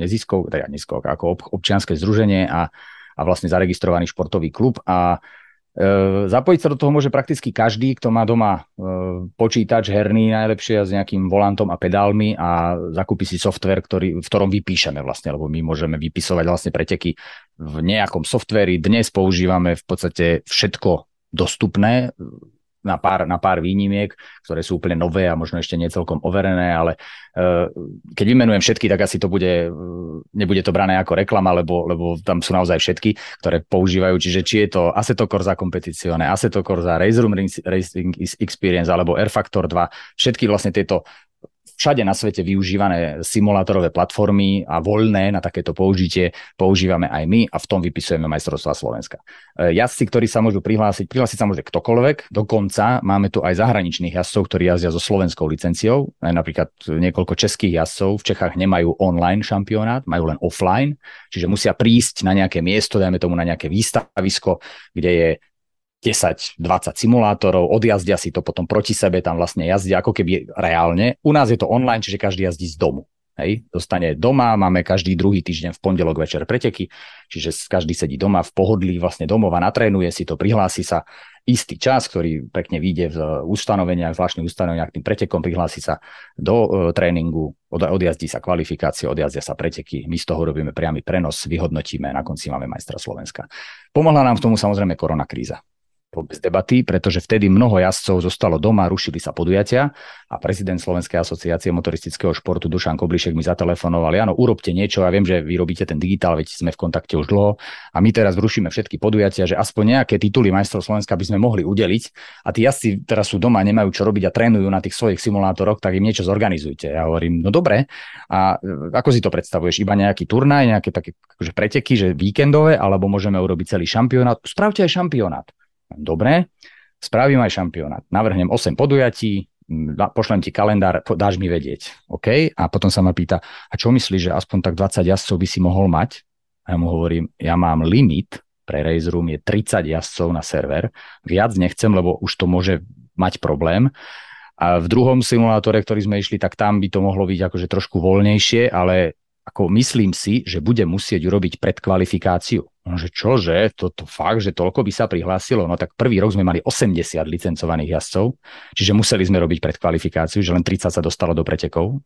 ako občianske združenie a vlastne zaregistrovaný športový klub a zapojiť sa do toho môže prakticky každý, kto má doma počítač herný najlepšie s nejakým volantom a pedálmi a zakúpi si software, v ktorom vypíšeme vlastne, lebo my môžeme vypisovať vlastne preteky v nejakom softveri. Dnes používame v podstate všetko dostupné na pár výnimiek, ktoré sú úplne nové a možno ešte nie celkom overené, ale keď vymenujem všetky, tak asi to nebude to brané ako reklama, lebo tam sú naozaj všetky, ktoré používajú, čiže či je to Assetto Corsa Competizione, Assetto Corsa Race Room Racing Experience alebo Air Factor 2, všetky vlastne tieto všade na svete využívané simulátorové platformy a voľné na takéto použitie používame aj my a v tom vypisujeme majstrovstvá Slovenska. Jazdci, ktorí sa môžu prihlásiť sa môže ktokoľvek, dokonca máme tu aj zahraničných jazdcov, ktorí jazdia so slovenskou licenciou, napríklad niekoľko českých jazdcov v Čechách nemajú online šampionát, majú len offline, čiže musia prísť na nejaké miesto, dajme tomu na nejaké výstavisko, kde je 10-20 simulátorov, odjazdia si to potom proti sebe, tam vlastne jazdia ako keby reálne. U nás je to online, čiže každý jazdí z domu. Hej, dostane doma, máme každý druhý týždeň v pondelok večer preteky, čiže každý sedí doma v pohodlí vlastne domova, natrénuje si to, prihlási sa istý čas, ktorý pekne vyjde v ustanoveniach, zvláštnych ustanoveniach tým pretekom, prihlási sa do tréningu, odjazdí sa kvalifikácie, odjazdia sa preteky, my z toho robíme priamy prenos, vyhodnotíme, na konci máme majstra Slovenska. Pomohla nám v tomu samozrejme koronakríza. Bez debaty, pretože vtedy mnoho jazdcov zostalo doma, rušili sa podujatia a prezident Slovenskej asociácie motoristického športu Dušan Koblišek mi zatelefonoval: Jano, urobte niečo, ja viem, že vy robíte ten digitál, veď sme v kontakte už dlho a my teraz rušíme všetky podujatia, že aspoň nejaké tituly majstrov Slovenska by sme mohli udeliť a tí jazdci teraz sú doma, nemajú čo robiť a trénujú na tých svojich simulátoroch, tak im niečo zorganizujte. Ja hovorím, no dobre, a ako si to predstavuješ? Iba nejaký turnaj, nejaké také akože preteky, že víkendové, alebo môžeme urobiť celý šampionát? Spravte aj šampionát. Dobre, spravím aj šampionát. Navrhnem 8 podujatí, pošlem ti kalendár, dáš mi vedieť. OK? A potom sa ma pýta, a čo myslíš, že aspoň tak 20 jazdcov by si mohol mať? A ja mu hovorím, ja mám limit pre Race Room, je 30 jazdcov na server. Viac nechcem, lebo už to môže mať problém. A v druhom simulátore, ktorý sme išli, tak tam by to mohlo byť akože trošku voľnejšie, ale ako myslím si, že bude musieť urobiť predkvalifikáciu. No, že čože, to fakt, že toľko by sa prihlásilo. No tak prvý rok sme mali 80 licencovaných jazdcov, čiže museli sme robiť predkvalifikáciu, že len 30 sa dostalo do pretekov.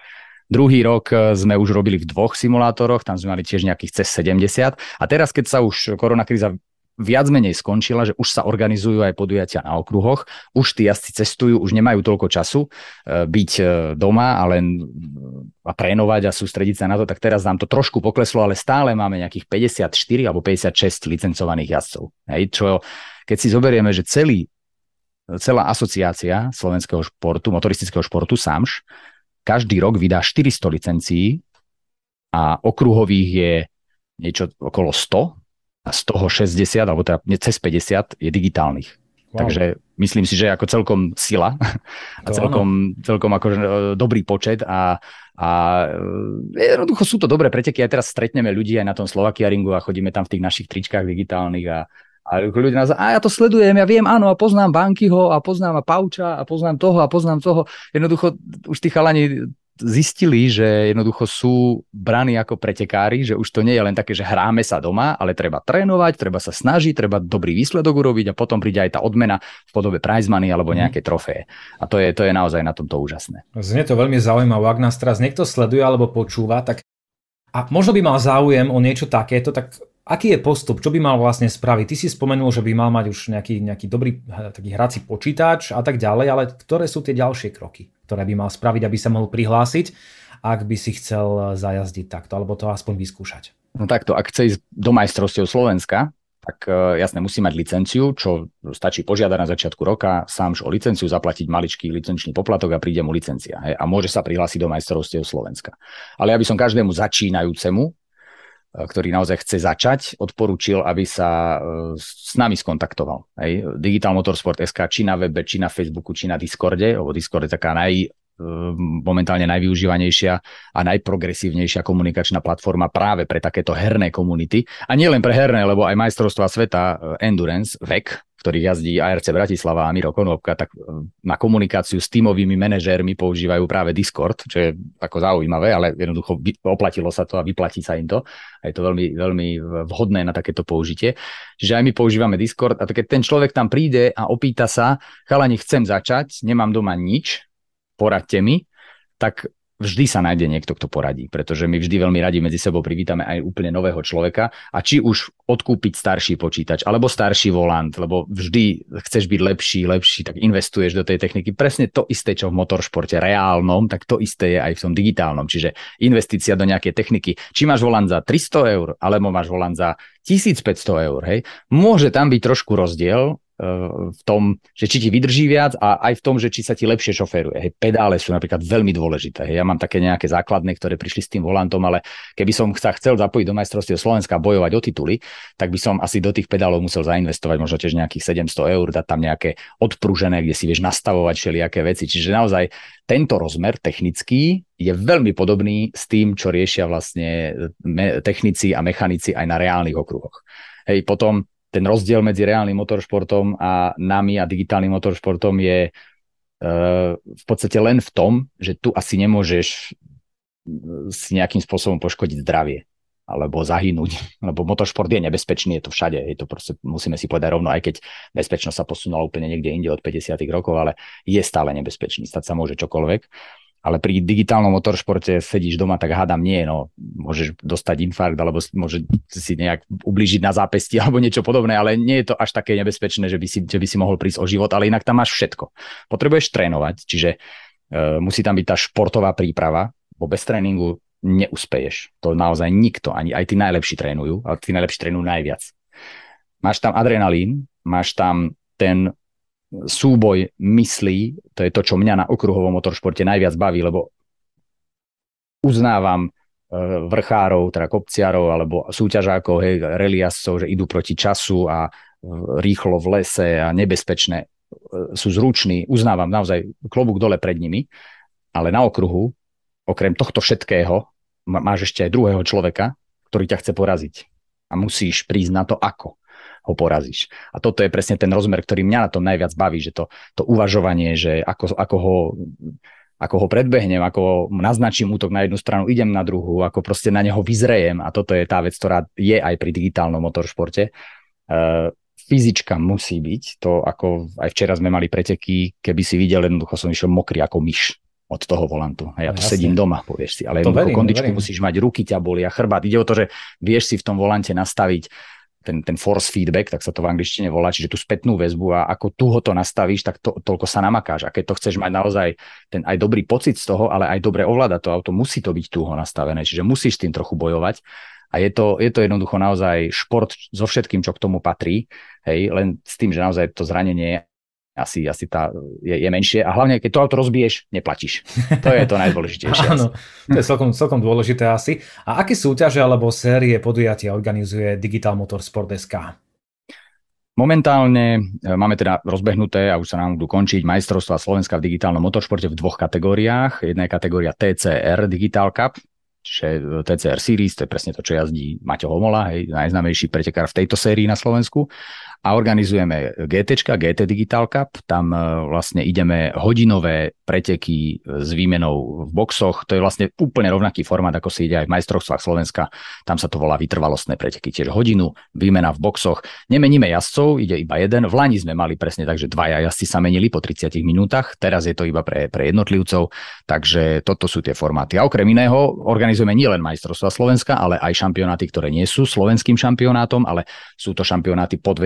Druhý rok sme už robili v 2 simulátoroch, tam sme mali tiež nejakých cez 70. A teraz, keď sa už koronakríza viac menej skončila, že už sa organizujú aj podujatia na okruhoch, už tí jazdci cestujú, už nemajú toľko času byť doma a len trénovať a sústrediť sa na to, tak teraz nám to trošku pokleslo, ale stále máme nejakých 54 alebo 56 licencovaných jazdcov. Hej, čo keď si zoberieme, že celá asociácia slovenského športu, motoristického športu SAMŠ, každý rok vydá 400 licencií a okruhových je niečo okolo 100, a z toho 60, alebo teda cez 50 je digitálnych. Wow. Takže myslím si, že ako celkom sila a celkom akože dobrý počet a jednoducho sú to dobré preteky. Aj teraz stretneme ľudí aj na tom Slovakia ringu a chodíme tam v tých našich tričkách digitálnych a ľudia nás, ja to sledujem, ja viem, áno, a poznám Bankyho a poznám Pauča a poznám toho. Jednoducho už tí chalani zistili, že jednoducho sú braní ako pretekári, že už to nie je len také, že hráme sa doma, ale treba trénovať, treba sa snažiť, treba dobrý výsledok urobiť a potom príde aj tá odmena v podobe prize money alebo nejaké trofeje. A to je naozaj na tomto úžasné. Znie to veľmi zaujímavé. Ak nás teraz niekto sleduje alebo počúva, tak a možno by mal záujem o niečo takéto, tak Aký je postup? Čo by mal vlastne spraviť? Ty si spomenul, že by mal mať už nejaký dobrý taký hrací počítač a tak ďalej, ale ktoré sú tie ďalšie kroky, ktoré by mal spraviť, aby sa mohol prihlásiť, ak by si chcel zajazdiť takto, alebo to aspoň vyskúšať? No takto, ak chce ísť do majstrovstiev Slovenska, tak jasne musí mať licenciu, čo stačí požiadať na začiatku roka, sám o licenciu, zaplatiť maličký licenčný poplatok a príde mu licencia. Hej, a môže sa prihlásiť do majstrovstiev Slovenska. Ale ja by som každému začínajúcemu, ktorý naozaj chce začať, odporúčil, aby sa s nami skontaktoval. Hej. Digital Motorsport.sk, či na webe, či na Facebooku, či na Discorde, lebo Discord je taká momentálne najvyužívanejšia a najprogresívnejšia komunikačná platforma práve pre takéto herné komunity. A nie len pre herné, lebo aj majstrovstvá sveta Endurance, VEC, ktorý jazdí ARC Bratislava a Miro Konopka, tak na komunikáciu s tímovými manažérmi používajú práve Discord, čo je ako zaujímavé, ale jednoducho oplatilo sa to a vyplatí sa im to. A je to veľmi, veľmi vhodné na takéto použitie. Čiže aj my používame Discord a keď ten človek tam príde a opýta sa, chalani, chcem začať, nemám doma nič, poradte mi, tak vždy sa nájde niekto, kto poradí, pretože my vždy veľmi radi medzi sebou privítame aj úplne nového človeka a či už odkúpiť starší počítač alebo starší volant, lebo vždy chceš byť lepší, tak investuješ do tej techniky. Presne to isté, čo v motoršporte reálnom, tak to isté je aj v tom digitálnom, čiže investícia do nejakej techniky. Či máš volant za 300 eur, alebo máš volant za 1500 eur, hej, môže tam byť trošku rozdiel v tom, že či ti vydrží viac a aj v tom, že či sa ti lepšie šoféruje. Hej, pedále sú napríklad veľmi dôležité. Hej, ja mám také nejaké základné, ktoré prišli s tým volantom, ale keby som sa chcel zapojiť do majstrovstiev Slovenska a bojovať o tituly, tak by som asi do tých pedálov musel zainvestovať možno tiež nejakých 700 eur, dať tam nejaké odpružené, kde si vieš nastavovať všelijaké veci. Čiže naozaj tento rozmer technický je veľmi podobný s tým, čo riešia vlastne technici a mechanici aj na reálnych okruhoch. Hej, potom ten rozdiel medzi reálnym motoršportom a nami a digitálnym motoršportom je v podstate len v tom, že tu asi nemôžeš si nejakým spôsobom poškodiť zdravie alebo zahynúť, lebo motoršport je nebezpečný, je to všade, je to proste, musíme si povedať rovno, aj keď bezpečnosť sa posunula úplne niekde inde od 50. rokov, ale je stále nebezpečný, stať sa môže čokoľvek. Ale pri digitálnom motoršporte sedíš doma, tak hádam nie, no môžeš dostať infarkt, alebo môže si nejak ublížiť na zápesti alebo niečo podobné, ale nie je to až také nebezpečné, že by si mohol prísť o život, ale inak tam máš všetko. Potrebuješ trénovať, čiže musí tam byť tá športová príprava, bo bez tréningu neuspeješ. To naozaj nikto, ani aj tí najlepší trénujú, ale tí najlepší trénujú najviac. Máš tam adrenalín, máš tam ten súboj myslí, to je to, čo mňa na okruhovom motoršporte najviac baví, lebo uznávam vrchárov, teda kopciarov alebo súťažákov, hej, reliascov, že idú proti času a rýchlo v lese a nebezpečné, sú zruční, uznávam naozaj klobúk dole pred nimi, ale na okruhu, okrem tohto všetkého, máš ešte aj druhého človeka, ktorý ťa chce poraziť a musíš prísť na to, ako ho porazíš. A toto je presne ten rozmer, ktorý mňa na tom najviac baví, že to uvažovanie, že ako ho predbehnem, ako naznačím útok na jednu stranu, idem na druhú, ako proste na neho vyzrejem. A toto je tá vec, ktorá je aj pri digitálnom motoršporte. Fyzička musí byť. To ako aj včera sme mali preteky, keby si videl, jednoducho som išiel mokrý ako myš od toho volantu. Ja tu sedím doma, povieš si. Ale jednoducho kondičku musíš mať, ruky ťa bolia, chrbát. Ide o to, že vieš si v tom volante nastaviť ten force feedback, tak sa to v angličtine volá, čiže tú spätnú väzbu a ako tu ho to nastavíš, tak toľko sa namakáš. A keď to chceš mať naozaj ten aj dobrý pocit z toho, ale aj dobre ovládať to auto, musí to byť tuho nastavené, čiže musíš s tým trochu bojovať. A je to jednoducho naozaj šport so všetkým, čo k tomu patrí, hej, len s tým, že naozaj to zranenie asi je menšie a hlavne, keď to auto rozbiješ, neplatíš. To je to najdôležitejšie. Áno, to je celkom dôležité asi. A aké súťaže alebo série podujatia organizuje Digital Motorsport.sk? Momentálne máme teda rozbehnuté a už sa nám budú končiť majstrovstvá Slovenska v digitálnom motoršporte v dvoch kategóriách. Jedna je kategória TCR Digital Cup, čiže TCR Series, to je presne to, čo jazdí Maťo Homola, hej, najznámejší pretekár v tejto sérii na Slovensku. a organizujeme GT Digital Cup, tam vlastne ideme hodinové preteky s výmenou v boxoch, to je vlastne úplne rovnaký formát, ako si ide aj v majstrovstvách Slovenska, tam sa to volá vytrvalostné preteky, tiež hodinu, výmena v boxoch, nemeníme jazdcov, ide iba jeden, v Lani sme mali presne tak, že dvaja jazdci sa menili po 30 minútach, teraz je to iba pre jednotlivcov, takže toto sú tie formáty. A okrem iného organizujeme nielen majstrovstvá Slovenska, ale aj šampionáty, ktoré nie sú slovenským šampionátom, ale sú to šampionáty pod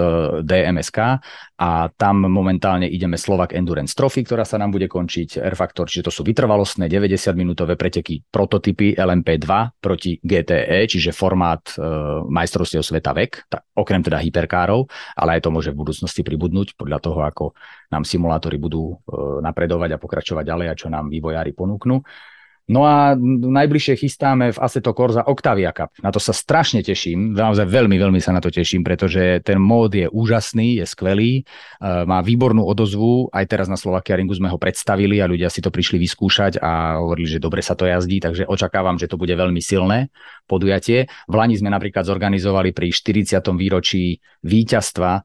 DMSK a tam momentálne ideme Slovak Endurance Trophy, ktorá sa nám bude končiť, R-Factor, čiže to sú vytrvalostné 90-minútové preteky, prototypy LMP2 proti GTE, čiže formát majstrovstiev sveta vek, okrem teda hyperkárov, ale aj to môže v budúcnosti pribudnúť podľa toho, ako nám simulátory budú napredovať a pokračovať ďalej a čo nám vývojári ponúknú. No a najbližšie chystáme v Assetto Corsa Octavia Cup. Na to sa strašne teším, naozaj veľmi, veľmi sa na to teším, pretože ten mód je úžasný, je skvelý, má výbornú odozvu, aj teraz na Slovakia Ringu sme ho predstavili a ľudia si to prišli vyskúšať a hovorili, že dobre sa to jazdí, takže očakávam, že to bude veľmi silné podujatie. V Lani sme napríklad zorganizovali pri 40. výročí víťazstva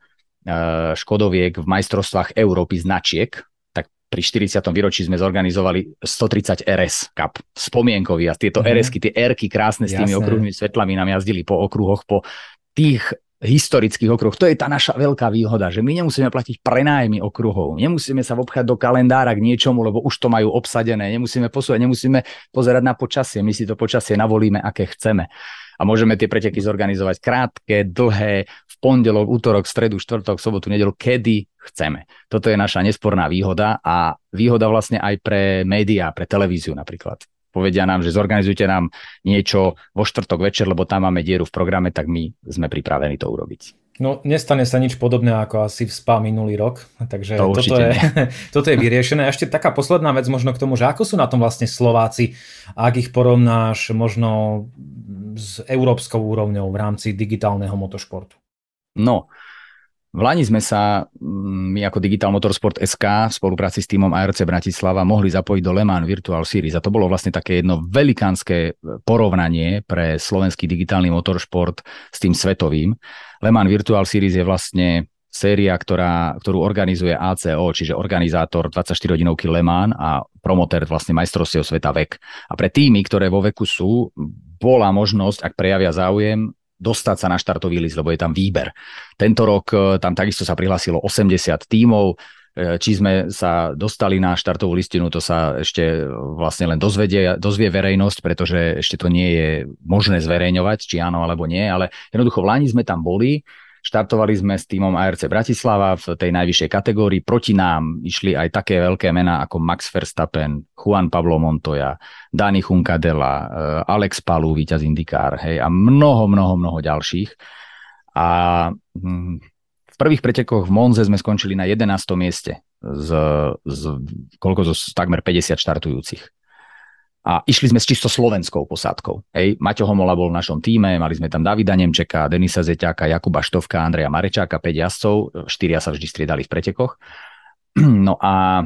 Škodoviek v majstrovstvách Európy značiek. Pri 40. výročí sme zorganizovali 130 RS Cup, spomienkový a tieto RS-ky, tie R-ky krásne s tými okruhmi svetlami nám jazdili po okruhoch, po tých historických okruhoch. To je tá naša veľká výhoda, že my nemusíme platiť prenájmy okruhov, nemusíme sa obchať do kalendára k niečomu, lebo už to majú obsadené, nemusíme posúvať, nemusíme pozerať na počasie, my si to počasie navolíme, aké chceme. A môžeme tie preteky zorganizovať krátke, dlhé, v pondelok, útorok, stredu, štvrtok, sobotu, nedeľu, kedy chceme. Toto je naša nesporná výhoda a výhoda vlastne aj pre médiá, pre televíziu napríklad. Povedia nám, že zorganizujte nám niečo vo štvrtok večer, lebo tam máme dieru v programe, tak my sme pripravení to urobiť. No, nestane sa nič podobné ako asi v SPA minulý rok, takže toto je vyriešené. Ešte taká posledná vec možno k tomu, že ako sú na tom vlastne Slováci, ak ich porovnáš možno s európskou úrovňou v rámci digitálneho motošportu? No, v Lani sme sa, my ako Digital Motorsport SK v spolupráci s týmom ARC Bratislava mohli zapojiť do Le Mans Virtual Series a to bolo vlastne také jedno velikánske porovnanie pre slovenský digitálny motoršport s tým svetovým. Le Mans Virtual Series je vlastne séria, ktorú organizuje ACO, čiže organizátor 24-hodinovky Le Mans a promotér vlastne majstrovstiev sveta vek. A pre týmy, ktoré vo veku sú, bola možnosť, ak prejavia záujem, dostať sa na štartový list, lebo je tam výber. Tento rok tam takisto sa prihlásilo 80 tímov, či sme sa dostali na štartovú listinu, to sa ešte vlastne len dozvie verejnosť, pretože ešte to nie je možné zverejňovať, či áno alebo nie, ale jednoducho v Lani sme tam boli, štartovali sme s týmom ARC Bratislava v tej najvyššej kategórii, proti nám išli aj také veľké mená ako Max Verstappen, Juan Pablo Montoya, Dani Juncadella, Alex Palou, víťaz IndyCar, hej, a mnoho ďalších. A v prvých pretekoch v Monze sme skončili na 11. mieste z takmer 50 štartujúcich. A išli sme s čisto slovenskou posádkou. Hej, Maťo Homola bol v našom tíme, mali sme tam Davida Nemčeka, Denisa Zeťáka, Jakuba Štovka, Andreja Marečáka, 5 jazdcov, 4 sa vždy striedali v pretekoch. No a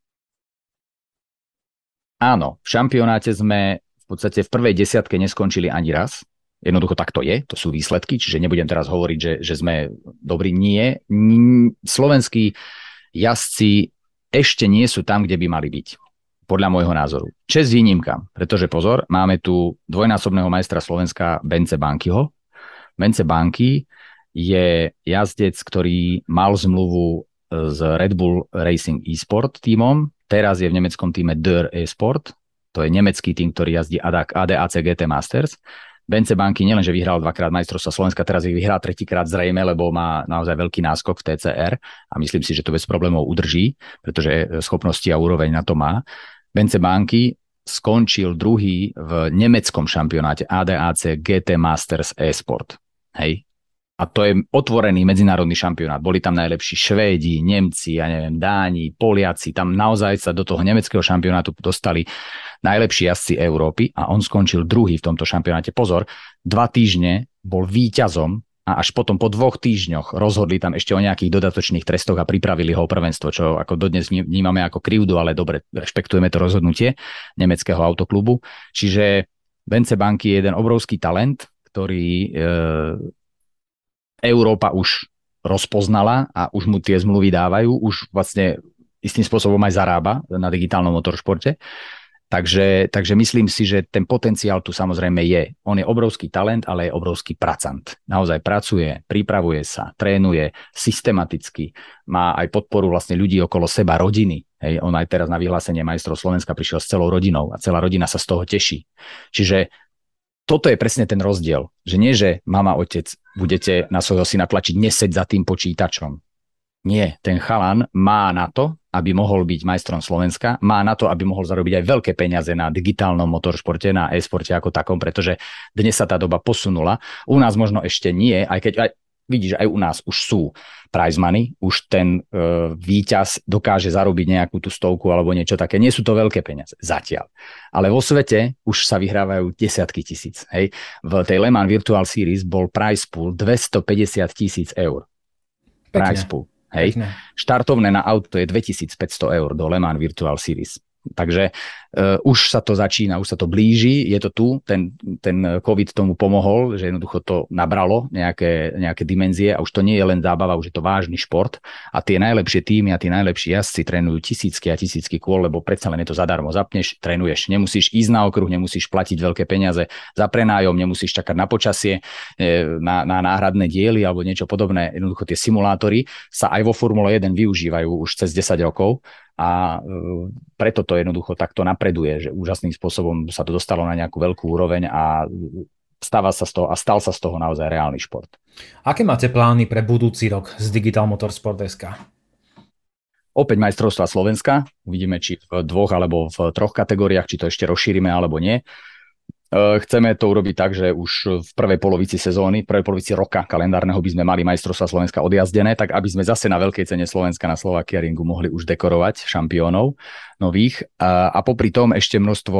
áno, v šampionáte sme v podstate v prvej desiatke neskončili ani raz. Jednoducho tak to je, to sú výsledky, čiže nebudem teraz hovoriť, že sme dobrí. Nie. Slovenskí jazdci ešte nie sú tam, kde by mali byť. Podľa môjho názoru. Česť výnimkám, pretože pozor, máme tu dvojnásobného majstra Slovenska Bence Bankyho. Bence Banky je jazdec, ktorý mal zmluvu s Red Bull Racing eSport tímom, teraz je v nemeckom týme Der eSport, to je nemecký tým, ktorý jazdí ADAC GT Masters. Bence Banky nielenže vyhral dvakrát majstrovstvá Slovenska, teraz ich vyhrá tretíkrát zrejme, lebo má naozaj veľký náskok v TCR a myslím si, že to bez problémov udrží, pretože schopnosti a úroveň na to má. Bence Banky skončil druhý v nemeckom šampionáte ADAC GT Masters eSport. Hej. A to je otvorený medzinárodný šampionát. Boli tam najlepší Švédi, Nemci, Dáni, Poliaci. Tam naozaj sa do toho nemeckého šampionátu dostali najlepší jazdci Európy a on skončil druhý v tomto šampionáte. Pozor, 2 týždne bol víťazom a až potom po 2 týždňoch rozhodli tam ešte o nejakých dodatočných trestoch a pripravili ho o prvenstvo, čo ako dodnes vnímame ako krivdu, ale dobre, rešpektujeme to rozhodnutie nemeckého autoklubu. Čiže Bence Banky je jeden obrovský talent, ktorý Európa už rozpoznala a už mu tie zmluvy dávajú, už vlastne istým spôsobom aj zarába na digitálnom motoršporte. Takže myslím si, že ten potenciál tu samozrejme je. On je obrovský talent, ale je obrovský pracant. Naozaj pracuje, pripravuje sa, trénuje systematicky, má aj podporu vlastne ľudí okolo seba, rodiny. Hej, on aj teraz na vyhlásenie majstrov Slovenska prišiel s celou rodinou a celá rodina sa z toho teší. Čiže toto je presne ten rozdiel, že nie, že mama, otec, budete na svojho syna tlačiť, neseď za tým počítačom. Nie, ten chalan má na to, aby mohol byť majstrom Slovenska, má na to, aby mohol zarobiť aj veľké peniaze na digitálnom motoršporte, na e-sporte ako takom, pretože dnes sa tá doba posunula. U nás možno ešte nie, aj keď vidíš, aj u nás už sú prize money, už ten víťaz dokáže zarobiť nejakú tú stovku alebo niečo také. Nie sú to veľké peniaze zatiaľ. Ale vo svete už sa vyhrávajú desiatky tisíc. Hej. V tej Le Mans Virtual Series bol prize pool 250 000 eur. Prize pool. Hej. Štartovné na auto je 2500 eur do Le Mans Virtual Series. Takže už sa to začína, už sa to blíži, je to tu, ten COVID tomu pomohol, že jednoducho to nabralo nejaké dimenzie a už to nie je len zábava, už je to vážny šport a tie najlepšie týmy a tí najlepší jazdci trénujú tisícky a tisícky kôl, lebo predsa len je to zadarmo, zapneš, trénuješ, nemusíš ísť na okruh, nemusíš platiť veľké peniaze za prenájom, nemusíš čakať na počasie, na náhradné diely alebo niečo podobné, jednoducho tie simulátory sa aj vo Formule 1 využívajú už cez 10 rokov. A preto to jednoducho takto napreduje, že úžasným spôsobom sa to dostalo na nejakú veľkú úroveň a stal sa z toho naozaj reálny šport. Aké máte plány pre budúci rok z Digital Motorsport.sk? Opäť majstrovstvá Slovenska. Uvidíme, či v 2 alebo v 3 kategóriách, či to ešte rozšírime alebo nie. Chceme to urobiť tak, že už v prvej polovici sezóny, prvej polovici roka kalendárneho by sme mali majstrovstvá Slovenska odjazdené, tak aby sme zase na veľkej cene Slovenska na Slovakia Ringu mohli už dekorovať šampiónov nových. A popri tom ešte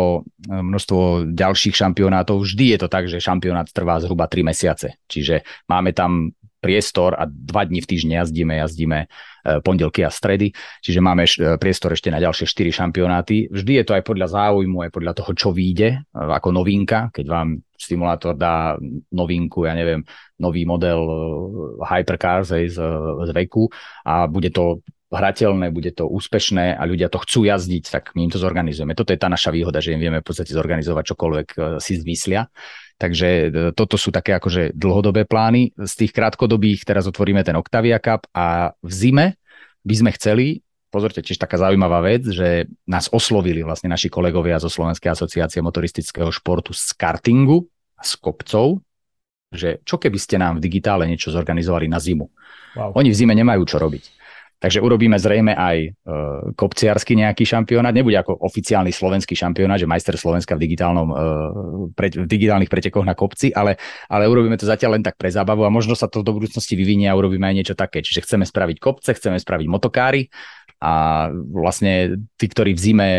množstvo ďalších šampionátov. Vždy je to tak, že šampionát trvá zhruba 3 mesiace. Čiže máme tam priestor a 2 dni v týždni jazdíme pondelky a stredy, čiže máme priestor ešte na ďalšie 4 šampionáty. Vždy je to aj podľa záujmu, aj podľa toho, čo vyjde ako novinka, keď vám simulátor dá novinku, ja neviem, nový model Hypercars z veku a bude to hrateľné, bude to úspešné a ľudia to chcú jazdiť, tak my im to zorganizujeme. Toto je tá naša výhoda, že im vieme v podstate zorganizovať čokoľvek si zmyslia. Takže toto sú také akože dlhodobé plány. Z tých krátkodobých teraz otvoríme ten Octavia Cup a v zime by sme chceli, pozorte, tiež taká zaujímavá vec, že nás oslovili vlastne naši kolegovia zo Slovenskej asociácie motoristického športu z kartingu a z kopcov, že čo keby ste nám v digitále niečo zorganizovali na zimu. Wow. Oni v zime nemajú čo robiť. Takže urobíme zrejme aj kopciarsky nejaký šampionát. Nebude ako oficiálny slovenský šampionát, že majster Slovenska v digitálnych pretekoch na kopci, ale urobíme to zatiaľ len tak pre zábavu a možno sa to do budúcnosti vyvinie a urobíme aj niečo také. Čiže chceme spraviť kopce, chceme spraviť motokári a vlastne tí, ktorí v zime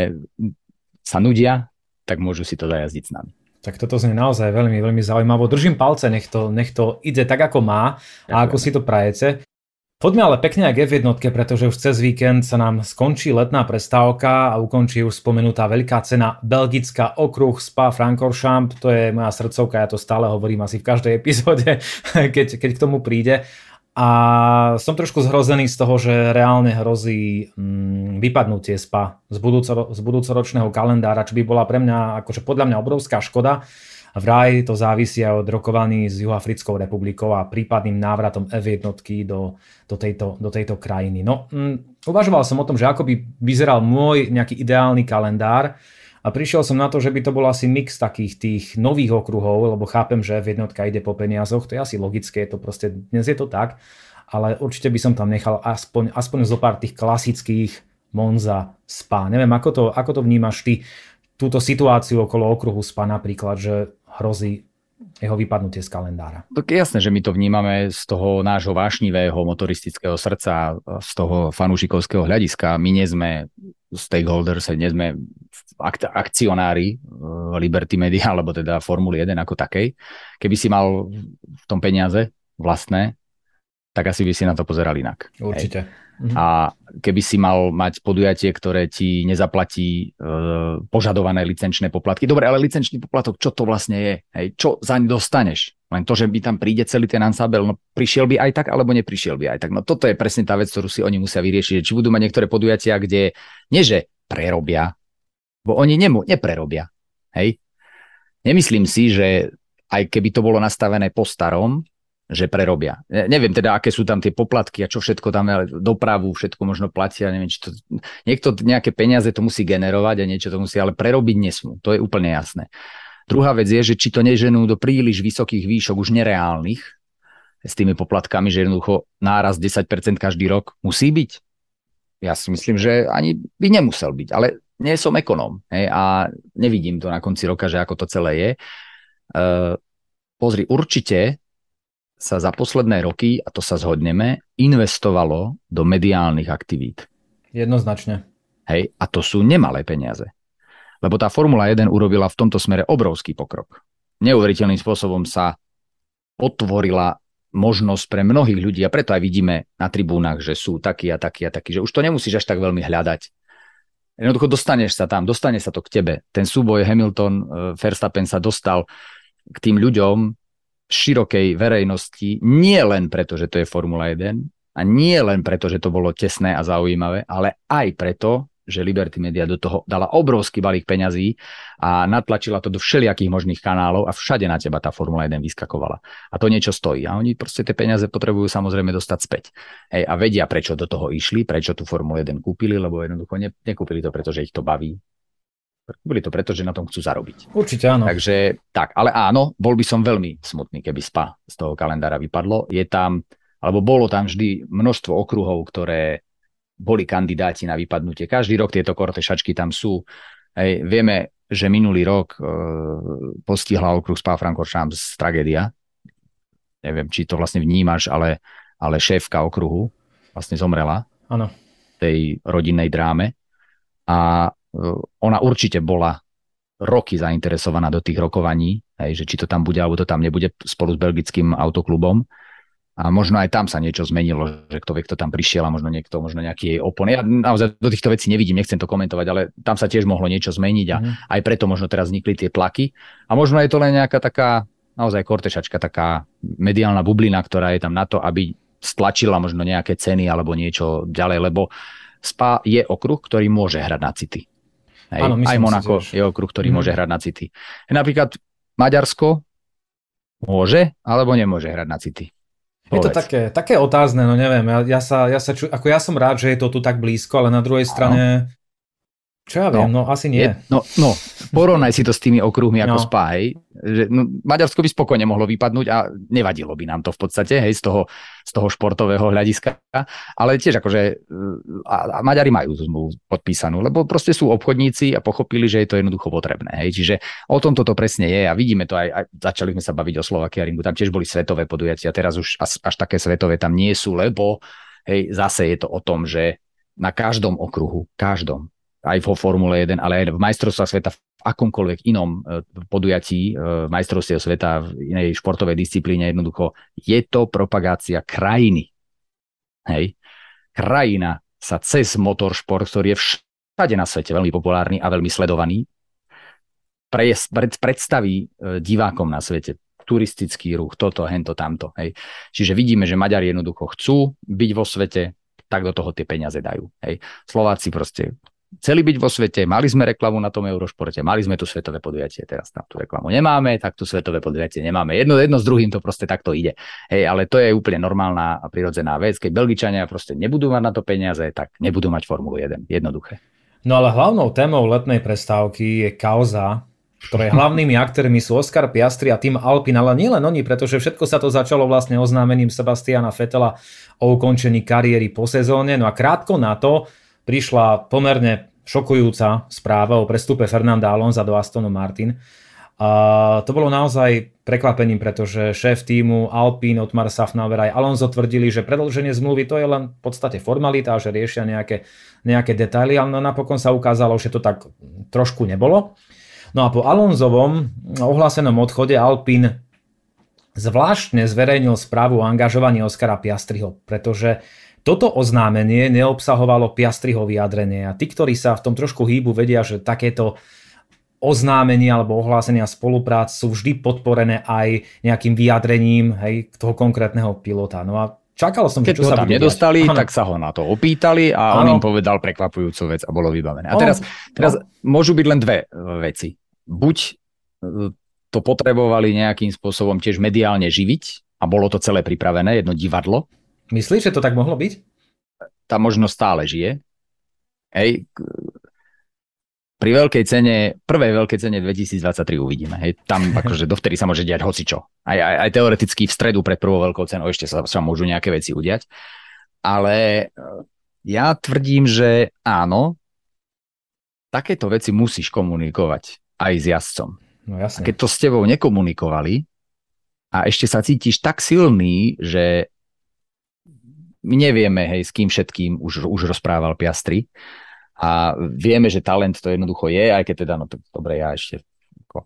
sa nudia, tak môžu si to zajazdiť s nami. Tak toto znie naozaj veľmi, veľmi zaujímavé. Držím palce, nech to ide tak, ako má a ako si to prajete. Poďme ale pekne aj k F1, pretože už cez víkend sa nám skončí letná prestávka a ukončí už spomenutá veľká cena Belgická okruh Spa-Francorchamps. To je moja srdcovka, ja to stále hovorím asi v každej epizóde, keď k tomu príde. A som trošku zhrozený z toho, že reálne hrozí vypadnutie Spa z budúcoročného kalendára, čo by bola pre mňa, akože podľa mňa obrovská škoda. Vraj to závisí aj od rokovaní s Juhoafrickou republikou a prípadným návratom F1 do tejto krajiny. No, uvažoval som o tom, že ako by vyzeral môj nejaký ideálny kalendár a prišiel som na to, že by to bol asi mix takých tých nových okruhov, lebo chápem, že F1 ide po peniazoch, to je asi logické, je to proste, dnes je to tak, ale určite by som tam nechal aspoň zo pár tých klasických Monza, Spa. Neviem, ako to vnímaš ty, túto situáciu okolo okruhu Spa napríklad, že hrozí jeho vypadnutie z kalendára. Tak je jasné, že my to vnímame z toho nášho vášnivého motoristického srdca, z toho fanúšikovského hľadiska. My nie sme stakeholders, nie sme akcionári Liberty Media, alebo teda Formuly 1 ako takej. Keby si mal v tom peniaze vlastné, tak asi by si na to pozeral inak. Určite. A keby si mal mať podujatie, ktoré ti nezaplatí požadované licenčné poplatky. Dobre, ale licenčný poplatok, čo to vlastne je? Hej? Čo zaň dostaneš? Len to, že by tam príde celý ten ansábel, no prišiel by aj tak, alebo neprišiel by aj tak. No toto je presne tá vec, ktorú si oni musia vyriešiť. Či budú mať niektoré podujatia, kde nie že prerobia, bo oni neprerobia. Hej? Nemyslím si, že aj keby to bolo nastavené po starom, že prerobia. Neviem teda, aké sú tam tie poplatky a čo všetko tam, dopravu, všetko možno platia, neviem, či to, niekto nejaké peniaze to musí generovať a niečo to musí, ale prerobiť nesmú, to je úplne jasné. Druhá vec je, že či to neženú do príliš vysokých výšok, už nereálnych, s tými poplatkami, že jednoducho náraz 10% každý rok musí byť. Ja si myslím, že ani by nemusel byť, ale nie som ekonóm, a nevidím to na konci roka, že ako to celé je. Pozri, určite sa za posledné roky, a to sa zhodneme, investovalo do mediálnych aktivít. Jednoznačne. Hej, a to sú nemalé peniaze. Lebo tá Formula 1 urobila v tomto smere obrovský pokrok. Neuveriteľným spôsobom sa otvorila možnosť pre mnohých ľudí a preto aj vidíme na tribúnach, že sú takí a takí a takí, že už to nemusíš až tak veľmi hľadať. Jednoducho dostaneš sa tam, dostane sa to k tebe. Ten súboj Hamilton-Verstappen sa dostal k tým ľuďom, širokej verejnosti, nie len preto, že to je Formula 1 a nie len preto, že to bolo tesné a zaujímavé, ale aj preto, že Liberty Media do toho dala obrovský balík peňazí a natlačila to do všelijakých možných kanálov a všade na teba tá Formula 1 vyskakovala. A to niečo stojí. A oni proste tie peniaze potrebujú samozrejme dostať späť. Hej, a vedia, prečo do toho išli, prečo tú Formulu 1 kúpili, lebo jednoducho nekúpili to, pretože ich to baví. Kúpili to preto, že na tom chcú zarobiť. Určite áno. Takže tak, ale áno, bol by som veľmi smutný, keby Spa z toho kalendára vypadlo. Je tam, alebo bolo tam vždy množstvo okruhov, ktoré boli kandidáti na vypadnutie. Každý rok tieto kortešačky tam sú. Hej, vieme, že minulý rok postihla okruh Spa-Francorchamps tragédia. Neviem, či to vlastne vnímaš, ale šéfka okruhu vlastne zomrela. Áno. V tej rodinnej dráme. A ona určite bola roky zainteresovaná do tých rokovaní, hej, že či to tam bude, alebo to tam nebude spolu s belgickým autoklubom. A možno aj tam sa niečo zmenilo, že kto vie, kto tam prišiel a možno nejaký jej opon. Ja naozaj do týchto vecí nevidím, nechcem to komentovať, ale tam sa tiež mohlo niečo zmeniť a aj preto možno teraz vznikli tie tlaky. A možno je to len nejaká taká, naozaj kortešačka, taká mediálna bublina, ktorá je tam na to, aby stlačila možno nejaké ceny alebo niečo ďalej, lebo Spa je okruh, ktorý môže hrať na City. Áno, aj Monako je okruh, ktorý môže hrať na City. Napríklad Maďarsko môže alebo nemôže hrať na City. Je to také otázne, no neviem, ja som rád, že je to tu tak blízko, ale na druhej strane, čo ja viem, no asi nie. Porovnaj si to s tými okruhmi ako Spa, hej. Maďarsko by spokojne mohlo vypadnúť a nevadilo by nám to v podstate, hej, z toho športového hľadiska, ale tiež akože a Maďari majú zmluvu podpísanú, lebo proste sú obchodníci a pochopili, že je to jednoducho potrebné, hej, čiže o tom toto presne je a vidíme to aj začali sme sa baviť o Slovakia Ringu, tam tiež boli svetové podujatia, teraz už až také svetové tam nie sú, lebo hej, zase je to o tom, že na každom okruhu, aj vo Formule 1, ale aj v majstrovstvách sveta v akomkoľvek inom podujatí majstrovstiev sveta v inej športovej disciplíne, jednoducho je to propagácia krajiny. Hej. Krajina sa cez motoršport, ktorý je všade na svete veľmi populárny a veľmi sledovaný, predstaví divákom na svete turistický ruch, toto, hento, tamto. Hej. Čiže vidíme, že Maďari jednoducho chcú byť vo svete, tak do toho tie peniaze dajú. Hej. Slováci proste chceli byť vo svete, mali sme reklamu na tom Eurošporte, mali sme tu svetové podujatie, teraz tam tú reklamu nemáme, tak tu svetové podujatie nemáme. Jedno s druhým to proste takto ide. Hej, ale to je úplne normálna a prirodzená vec. Keď Belgičania proste nebudú mať na to peniaze, tak nebudú mať Formulu 1. Jednoduché. No ale hlavnou témou letnej prestávky je kauza, ktorej hlavnými aktérmi sú Oscar Piastri a tým Alpine, ale nielen oni, pretože všetko sa to začalo vlastne oznámením Sebastiana Vettela o ukončení kariéry po sezóne. No a krátko na to prišla pomerne šokujúca správa o prestupe Fernanda Alonsa do Astonu Martin. A to bolo naozaj prekvapením, pretože šéf tímu Alpine Otmar Szafnauer aj Alonso tvrdili, že predĺženie zmluvy to je len v podstate formalita, že riešia nejaké detaily, ale napokon sa ukázalo, že to tak trošku nebolo. No a po Alonsovom ohlásenom odchode Alpine zvláštne zverejnil správu o angažovaní Oscara Piastriho, pretože Toto oznámenie neobsahovalo Piastriho vyjadrenie a tí, ktorí sa v tom trošku hýbu, vedia, že takéto oznámenia alebo ohlásenia spoluprác sú vždy podporené aj nejakým vyjadrením, hej, toho konkrétneho pilota. No a čakal som, keď čo sa tam bude nedostali, diať. Tak sa ho na to opýtali a on im povedal prekvapujúcu vec a bolo vybavené. A teraz môžu byť len dve veci. Buď to potrebovali nejakým spôsobom tiež mediálne živiť a bolo to celé pripravené, jedno divadlo. Myslíš, že to tak mohlo byť? Tá možnosť stále žije. Hej, pri prvej veľkej cene 2023 uvidíme. Hej, tam akože dovtedy sa môže diať hocičo. Aj teoreticky v stredu pred prvou veľkou cenou ešte sa môžu nejaké veci udiať. Ale ja tvrdím, že áno, takéto veci musíš komunikovať aj s jazdcom. No jasne. A keď to s tebou nekomunikovali a ešte sa cítiš tak silný, že my nevieme, hej, s kým všetkým už rozprával Piastri a vieme, že talent to jednoducho je, aj keď teda, no dobre, ja ešte ako,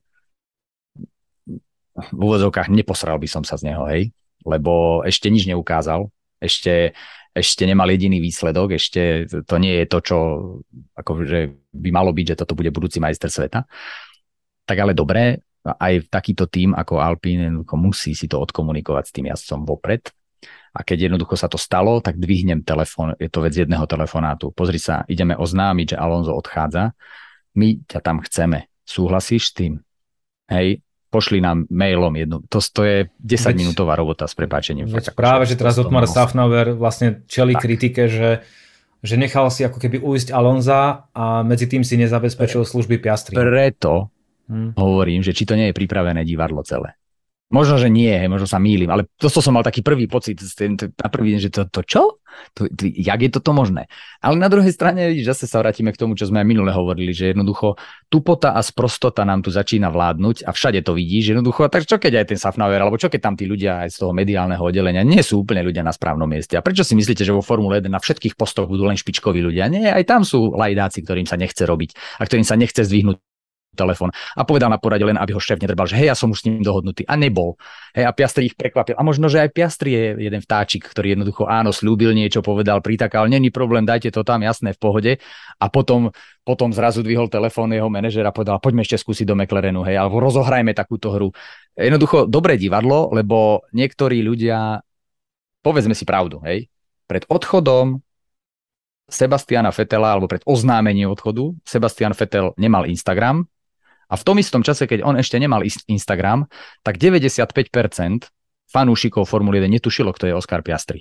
v úvodzovkách neposral by som sa z neho, hej, lebo ešte nič neukázal, ešte nemal jediný výsledok, ešte to nie je to, čo akože by malo byť, že toto bude budúci majster sveta. Tak ale dobre, aj takýto tím ako Alpine musí si to odkomunikovať s tým jazdcom vopred. A keď jednoducho sa to stalo, tak dvihnem telefón, je to vec jedného telefonátu. Pozri sa, ideme oznámiť, že Alonso odchádza. My ťa tam chceme. Súhlasíš s tým? Hej, pošli nám mailom jednu. To je 10-minútová robota s prepáčením. Práve, že teraz Otmar Szafnauer vlastne čelí kritike, že nechal si ako keby ujsť Alonza a medzi tým si nezabezpečil služby Piastri. Preto hovorím, že či to nie je pripravené divadlo celé. Možno, že nie, možno sa mýlim, ale to som mal taký prvý pocit na prvý deň, že to čo? Jak je toto možné? Ale na druhej strane, zase sa vrátime k tomu, čo sme aj minule hovorili, že jednoducho tupota a sprostota nám tu začína vládnuť a všade to vidíš, jednoducho, tak čo keď aj ten Szafnauer, alebo čo keď tam tí ľudia aj z toho mediálneho oddelenia nie sú úplne ľudia na správnom mieste. A prečo si myslíte, že vo Formule 1 na všetkých postoch budú len špičkoví ľudia? Nie, aj tam sú lajdáci, ktorým sa nechce robiť a ktorým sa nechce zdvihnúť telefón a povedal na porade len, aby ho šéf nedrbal, že hej, ja som už s ním dohodnutý a nebol. Hej, a Piastri ich prekvapil. A možno, že aj Piastri je jeden vtáčik, ktorý jednoducho áno, slúbil niečo, povedal, pritakal, není problém, dajte to tam, jasné, v pohode. A potom zrazu dvihol telefón jeho manažera a povedal, poďme ešte skúsiť do McLarenu, hej, alebo rozohrajme takúto hru. Jednoducho dobré divadlo, lebo niektorí ľudia, povedzme si pravdu, hej, pred odchodom Sebastiana Vettela, alebo pred oznámením odchodu, Sebastian Vettel nemal Instagram. A v tom istom čase, keď on ešte nemal Instagram, tak 95% fanúšikov Formuly 1 netušilo, kto je Oscar Piastri.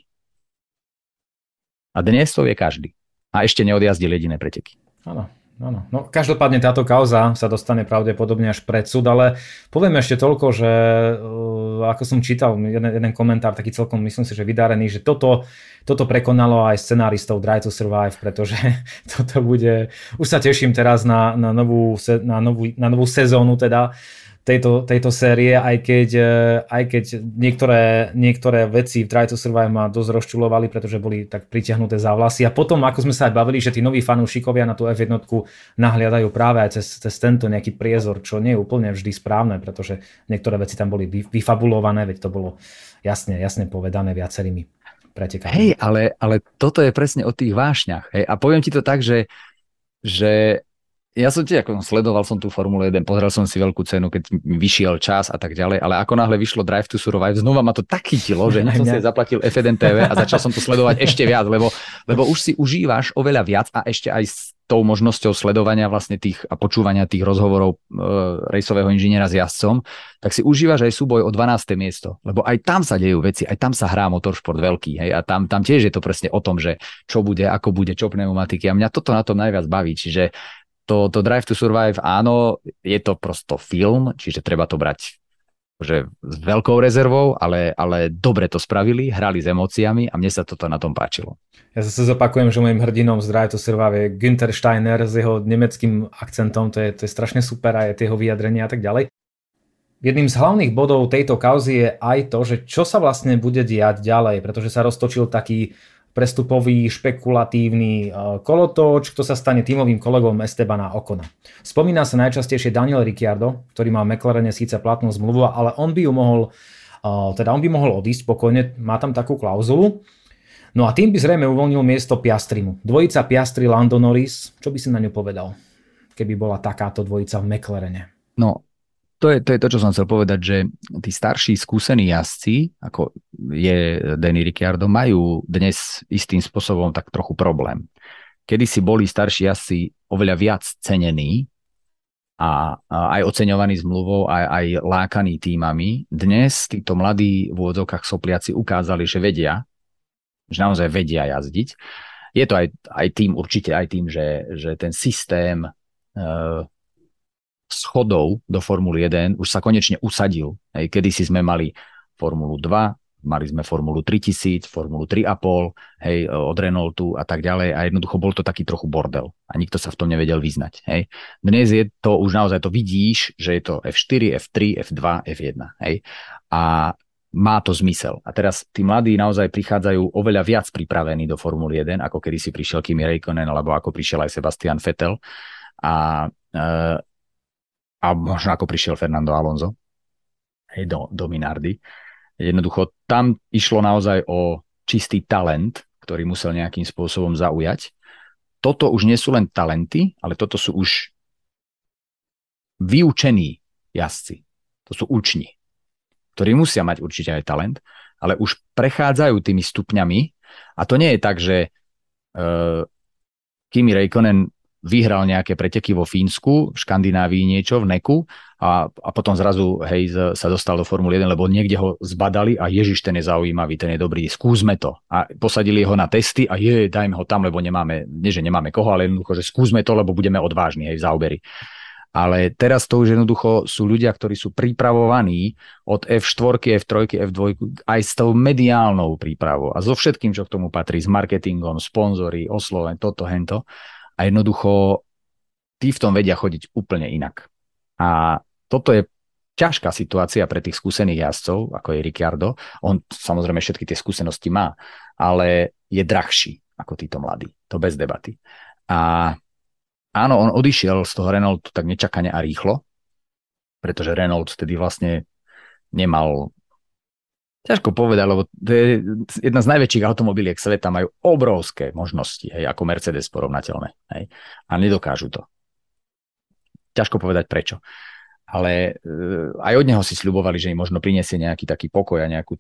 A dnes to vie každý. A ešte neodjazdil jediné preteky. Áno. No, každopádne táto kauza sa dostane pravdepodobne až pred súd, ale poviem ešte toľko, že ako som čítal jeden komentár, taký celkom myslím si, že vydarený, že toto prekonalo aj scenáristov Drive to Survive, pretože toto bude, už sa teším teraz na novú sezónu teda tejto série, aj keď niektoré veci v Drive to Survive ma dosť rozčulovali, pretože boli tak pritiahnuté za vlasy. A potom, ako sme sa aj bavili, že tí noví fanúšikovia na tú F1 nahliadajú práve aj cez tento nejaký priezor, čo nie je úplne vždy správne, pretože niektoré veci tam boli vyfabulované, veď to bolo jasne povedané viacerými pretekami. Hej, ale toto je presne o tých vášňach. Hej? A poviem ti to tak, že ja som tiež sledoval som tú Formule 1, pozrel som si veľkú cenu, keď mi vyšiel čas a tak ďalej, ale ako náhle vyšlo Drive to Survive, znova ma to tak chytilo, že som si zaplatil F1 TV a začal som to sledovať ešte viac, lebo už si užívaš oveľa viac a ešte aj s tou možnosťou sledovania vlastne tých a počúvania tých rozhovorov rejsového inžiniera s jazdcom, tak si užívaš aj súboj o 12. miesto, lebo aj tam sa dejú veci, aj tam sa hrá motoršport veľký, hej, a tam tiež je to presne o tom, že čo bude, ako bude, čo pneumatiky a mňa toto na tom najviac baví, čiže to Drive to Survive, áno, je to prosto film, čiže treba to brať že s veľkou rezervou, ale dobre to spravili, hrali s emóciami a mne sa toto na tom páčilo. Ja zase zopakujem, že môjim hrdinom z Drive to Survive je Günther Steiner s jeho nemeckým akcentom, to je strašne super a je jeho vyjadrenia a tak ďalej. Jedným z hlavných bodov tejto kauzy je aj to, že čo sa vlastne bude diať ďalej, pretože sa roztočil taký prestupový, špekulatívny kolotoč, kto sa stane tímovým kolegom Estebana Ocona. Spomína sa najčastejšie Daniel Ricciardo, ktorý má v McLarene síce platnú zmluvu, ale on by mohol odísť spokojne, má tam takú klauzulu. No a tým by zrejme uvoľnil miesto Piastrimu. Dvojica Piastri Lando Norris, čo by si na ňu povedal, keby bola takáto dvojica v McLarene? No, to je to, čo som chcel povedať, že tí starší skúsení jazdci, ako je Danny Ricciardo, majú dnes istým spôsobom tak trochu problém. Kedysi boli starší jazdci oveľa viac cenení a aj oceňovaní zmluvou, aj lákaní tímami. Dnes títo mladí v úvodzovkách sopliaci ukázali, že vedia, že naozaj vedia jazdiť. Je to aj tým, určite aj tým, že ten systém schodov do Formuly 1 už sa konečne usadil. Kedysi sme mali Formulu 2, mali sme Formulu 3000, Formulu 3,5, hej, od Renaultu a tak ďalej a jednoducho bol to taký trochu bordel a nikto sa v tom nevedel vyznať. Hej. Dnes je to už naozaj to vidíš, že je to F4, F3, F2, F1. Hej. A má to zmysel. A teraz tí mladí naozaj prichádzajú oveľa viac pripravení do Formuly 1, ako kedysi prišiel Kimi Räikkönen, alebo ako prišiel aj Sebastian Vettel. A možno ako prišiel Fernando Alonso do Minardi. Jednoducho tam išlo naozaj o čistý talent, ktorý musel nejakým spôsobom zaujať. Toto už nie sú len talenty, ale toto sú už vyučení jazdci. To sú učni, ktorí musia mať určite aj talent, ale už prechádzajú tými stupňami a to nie je tak, že Kimi Räikkönen vyhral nejaké preteky vo Fínsku, v Škandinávii niečo, v Neku a potom zrazu sa dostal do Formuly 1, lebo niekde ho zbadali a ježiš, ten je zaujímavý, ten je dobrý, skúsme to. A posadili ho na testy a dajme ho tam, lebo nemáme koho, ale jednoducho, že skúsme to, lebo budeme odvážni v záuberi. Ale teraz to už jednoducho sú ľudia, ktorí sú pripravovaní od F4, F3, F2 aj s tou mediálnou prípravou a so všetkým, čo k tomu patrí, s marketingom, sponzory, osloven, toto, hento. A jednoducho tí v tom vedia chodiť úplne inak. A toto je ťažká situácia pre tých skúsených jazdcov, ako je Ricciardo. On samozrejme všetky tie skúsenosti má, ale je drahší ako títo mladí. To bez debaty. A áno, on odišiel z toho Renaultu tak nečakane a rýchlo, pretože Renault vtedy vlastne nemal, ťažko povedať, lebo to je jedna z najväčších automobiliek sveta, majú obrovské možnosti, hej, ako Mercedes porovnateľné. Hej, a nedokážu to. Ťažko povedať prečo. Ale aj od neho si sľubovali, že im možno prinesie nejaký taký pokoj a nejakú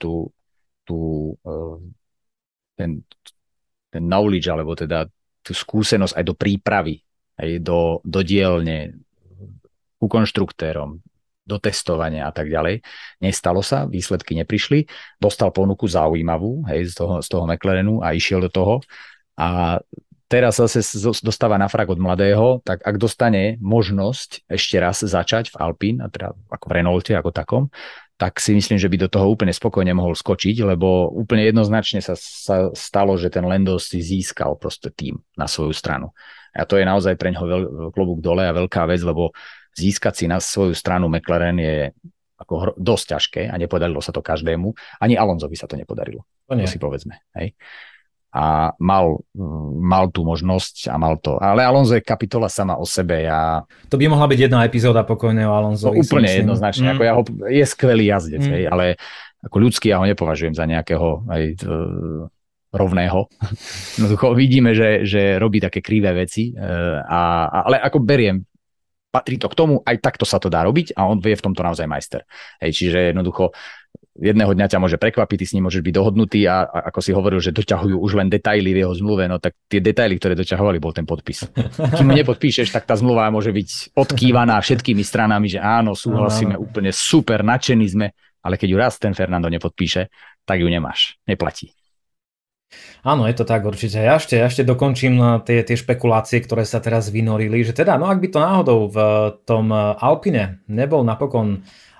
ten knowledge, alebo teda tú skúsenosť aj do prípravy, aj do dielne, ku konštruktérom, do testovania a tak ďalej. Nestalo sa, výsledky neprišli. Dostal ponuku zaujímavú, z toho McLarenu a išiel do toho. A teraz zase dostáva na frak od mladého, tak ak dostane možnosť ešte raz začať v Alpine, a teda ako v Renaulte, ako takom, tak si myslím, že by do toho úplne spokojne mohol skočiť, lebo úplne jednoznačne sa stalo, že ten Lando si získal proste tým na svoju stranu. A to je naozaj pre ňoho klobúk dole a veľká vec, lebo získať si na svoju stranu McLaren je ako dosť ťažké a nepodarilo sa to každému. Ani Alonsovi sa to nepodarilo. To si povedzme. Hej. A mal tú možnosť a mal to. Ale Alonso je kapitola sama o sebe. To by mohla byť jedna epizóda pokojného Alonsovi. Úplne jednoznačne. Ako je skvelý jazdec, hej, ale ako ľudský ja ho nepovažujem za nejakého rovného. Vidíme, že robí také krivé veci. Ale ako beriem, patrí to k tomu, aj takto sa to dá robiť a on vie v tomto naozaj majster. Hej, čiže jednoducho jedného dňa ťa môže prekvapiť, ty s ním môžeš byť dohodnutý a ako si hovoril, že doťahujú už len detaily v jeho zmluve, no tak tie detaily, ktoré doťahovali, bol ten podpis. Kým ho nepodpíšeš, tak tá zmluva môže byť odkývaná všetkými stranami, že áno, súhlasíme, úplne super, nadšení sme, ale keď ju raz ten Fernando nepodpíše, tak ju nemáš, neplatí. Áno, je to tak určite. Ja ešte dokončím tie špekulácie, ktoré sa teraz vynorili, že teda, no ak by to náhodou v tom Alpine nebol napokon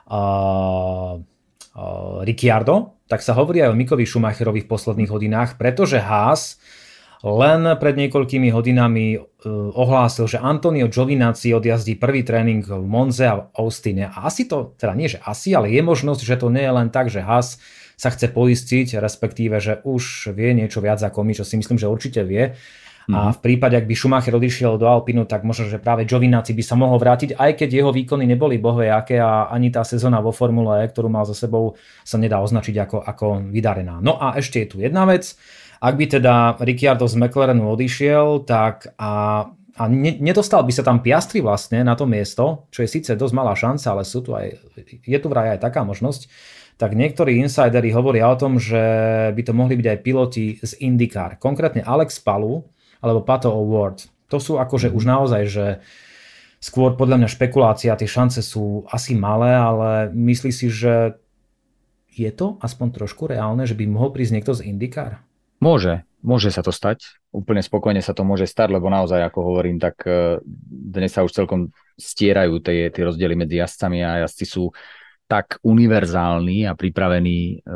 Ricciardo, tak sa hovorí aj o Mickovi Schumacherovi v posledných hodinách, pretože Haas len pred niekoľkými hodinami ohlásil, že Antonio Giovinazzi odjazdí prvý tréning v Monze a Austine. A asi to, teda nie že asi, ale je možnosť, že to nie je len tak, že Haas sa chce poistiť, respektíve, že už vie niečo viac ako my, čo si myslím, že určite vie. A v prípade, ak by Schumacher odišiel do Alpinu, tak možno, že práve Giovinazzi by sa mohol vrátiť, aj keď jeho výkony neboli bohvejaké a ani tá sezóna vo Formule E, ktorú mal za sebou, sa nedá označiť ako vydarená. No a ešte je tu jedna vec, ak by teda Ricciardo z McLarenu odišiel, tak nedostal by sa tam Piastri vlastne na to miesto, čo je síce dosť malá šanca, ale je tu vraj aj taká možnosť, tak niektorí insideri hovoria o tom, že by to mohli byť aj piloti z IndyCar. Konkrétne Alex Palou alebo Pato O'Ward. To sú akože už naozaj, že skôr podľa mňa špekulácia, tie šance sú asi malé, ale myslí si, že je to aspoň trošku reálne, že by mohol prísť niekto z IndyCar? Môže sa to stať. Úplne spokojne sa to môže stať, lebo naozaj, ako hovorím, tak dnes sa už celkom stierajú tie rozdiely medzi jazdcami a jazdci sú tak univerzálni a pripravení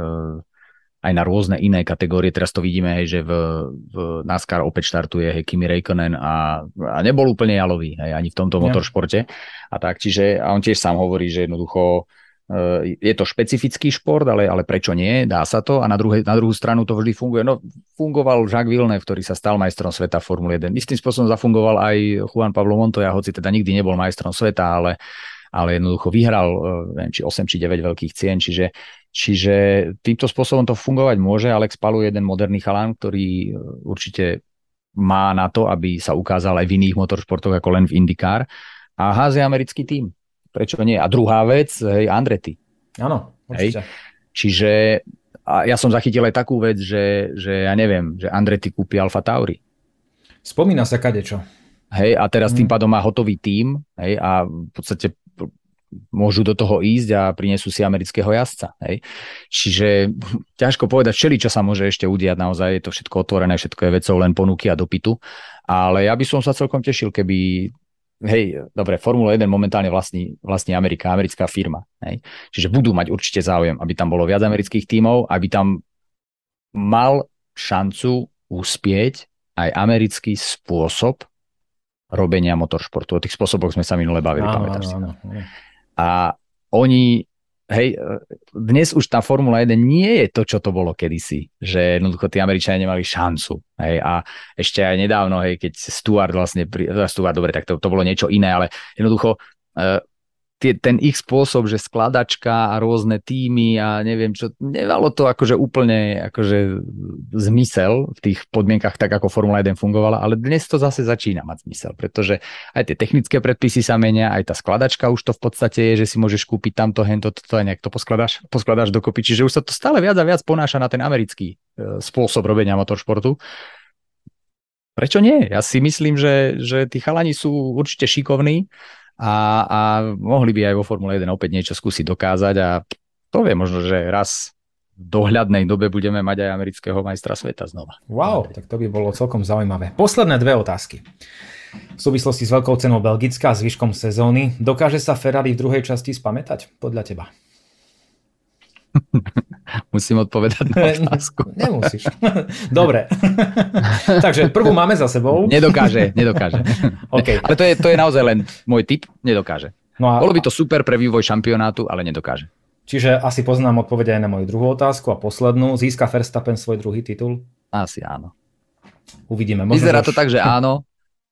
aj na rôzne iné kategórie. Teraz to vidíme, hej, že v NASCAR opäť štartuje Kimi Räikkönen a nebol úplne jalový, hej, ani v tomto motoršporte. A tak, a on tiež sám hovorí, že jednoducho je to špecifický šport, ale prečo nie? Dá sa to. A na druhú stranu to vždy funguje. No, fungoval Jacques Villeneuve, ktorý sa stal majstrom sveta v Formule 1. Istým spôsobom zafungoval aj Juan Pablo Montoya, hoci teda nikdy nebol majstrom sveta, ale jednoducho vyhral, neviem, či 8 či 9 veľkých cien, čiže týmto spôsobom to fungovať môže. Alex Palou je jeden moderný chalán, ktorý určite má na to, aby sa ukázal aj v iných motoršportoch ako len v IndyCar a háze americký tím. Prečo nie? A druhá vec, hej, Andretti. Áno, určite. Hej. Čiže ja som zachytil aj takú vec, že ja neviem, že Andretti kúpi Alfa Tauri. Spomína sa kadečo. Hej, a teraz tým pádom má hotový tím, hej, a v podstate môžu do toho ísť a prinesú si amerického jazdca. Hej. Čiže ťažko povedať, čo sa môže ešte udiať, naozaj je to všetko otvorené, všetko je vecou len ponuky a dopytu, ale ja by som sa celkom tešil, keby, hej, dobre, Formula 1 momentálne vlastní americká firma, hej. Čiže budú mať určite záujem, aby tam bolo viac amerických tímov, aby tam mal šancu uspieť aj americký spôsob robenia motoršportu. O tých spôsoboch sme sa minule bavili, pamätáš si. Áno. A oni, hej, dnes už tá Formula 1 nie je to, čo to bolo kedysi, že jednoducho tí Američania nemali šancu, hej, a ešte aj nedávno, hej, keď Stewart vlastne, dobre, tak to bolo niečo iné, ale jednoducho ten ich spôsob, že skladačka a rôzne týmy a neviem čo, nemalo to akože úplne akože zmysel v tých podmienkach tak, ako Formula 1 fungovala, ale dnes to zase začína mať zmysel, pretože aj tie technické predpisy sa menia, aj tá skladačka už to v podstate je, že si môžeš kúpiť tamto, hento, toto a nejak to poskladáš dokopy, čiže už sa to stále viac a viac ponáša na ten americký spôsob robenia motoršportu. Prečo nie? Ja si myslím, že tí chalani sú určite šikovní, a mohli by aj vo Formule 1 opäť niečo skúsiť dokázať a to vie možno, že raz v dohľadnej dobe budeme mať aj amerického majstra sveta znova. Wow, tak to by bolo celkom zaujímavé. Posledné dve otázky. V súvislosti s veľkou cenou Belgická a zvyškom sezóny, dokáže sa Ferrari v druhej časti spamätať podľa teba? Musím odpovedať na otázku. Nemusíš. Dobre. Takže prvú máme za sebou. Nedokáže. Okay. Ale to je naozaj len môj tip. Nedokáže. No bolo by to super pre vývoj šampionátu, ale nedokáže. Čiže asi poznám odpoveď aj na moju druhú otázku a poslednú. Získa Verstappen svoj druhý titul? Asi áno. Uvidíme. Vyzerá to tak, že áno.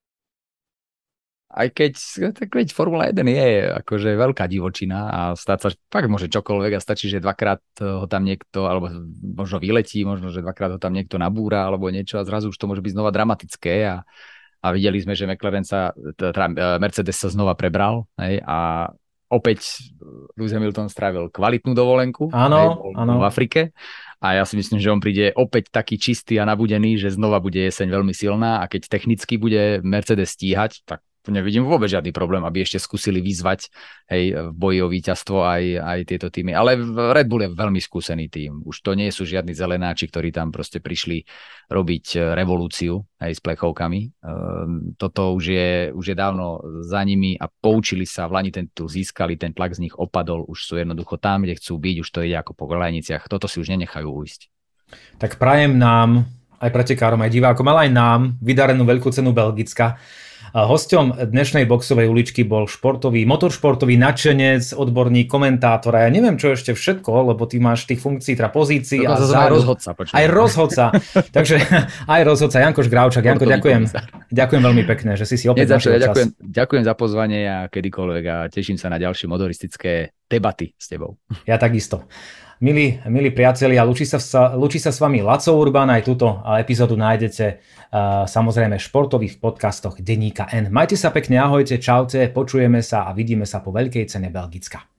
Aj keď Formula 1 je akože veľká divočina a stať sa fakt môže čokoľvek a stačí, že dvakrát ho tam niekto, alebo možno vyletí, možno, že dvakrát ho tam niekto nabúra alebo niečo a zrazu už to môže byť znova dramatické a videli sme, že Mercedes sa znova prebral, hej, a opäť Lewis Hamilton strávil kvalitnú dovolenku, áno. v Afrike a ja si myslím, že on príde opäť taký čistý a nabudený, že znova bude jeseň veľmi silná a keď technicky bude Mercedes stíhať, tak nevidím vôbec žiadny problém, aby ešte skúsili vyzvať, hej, v boji o víťazstvo aj tieto týmy. Ale Red Bull je veľmi skúsený tým. Už to nie sú žiadni zelenáči, ktorí tam proste prišli robiť revolúciu, hej, s plechovkami. Toto už je dávno za nimi a poučili sa, v Lani ten titul získali, ten tlak z nich opadol, už sú jednoducho tam, kde chcú byť, už to ide ako po koľajniciach. Toto si už nenechajú ujsť. Tak prajem nám, aj pretekárom, aj divákom, ale aj nám, vydarenú veľkú cenu Belgická. Hosťom dnešnej boxovej uličky bol motoršportový nadšenec, odborník, komentátor a ja neviem čo ešte všetko, lebo ty máš tých funkcií, teda pozícií a zároveň aj rozhodca. Takže aj rozhodca Janko Žgravčák. Janko, ďakujem veľmi pekne, že si opäť našiel čas. Ďakujem za pozvanie a kedykoľvek a teším sa na ďalšie motoristické debaty s tebou. Ja takisto. Milí priatelia, lúči sa s vami Laco Urban, aj túto epizódu nájdete samozrejme v športových podcastoch denníka N. Majte sa pekne, ahojte, čaute, počujeme sa a vidíme sa po veľkej cene Belgicka.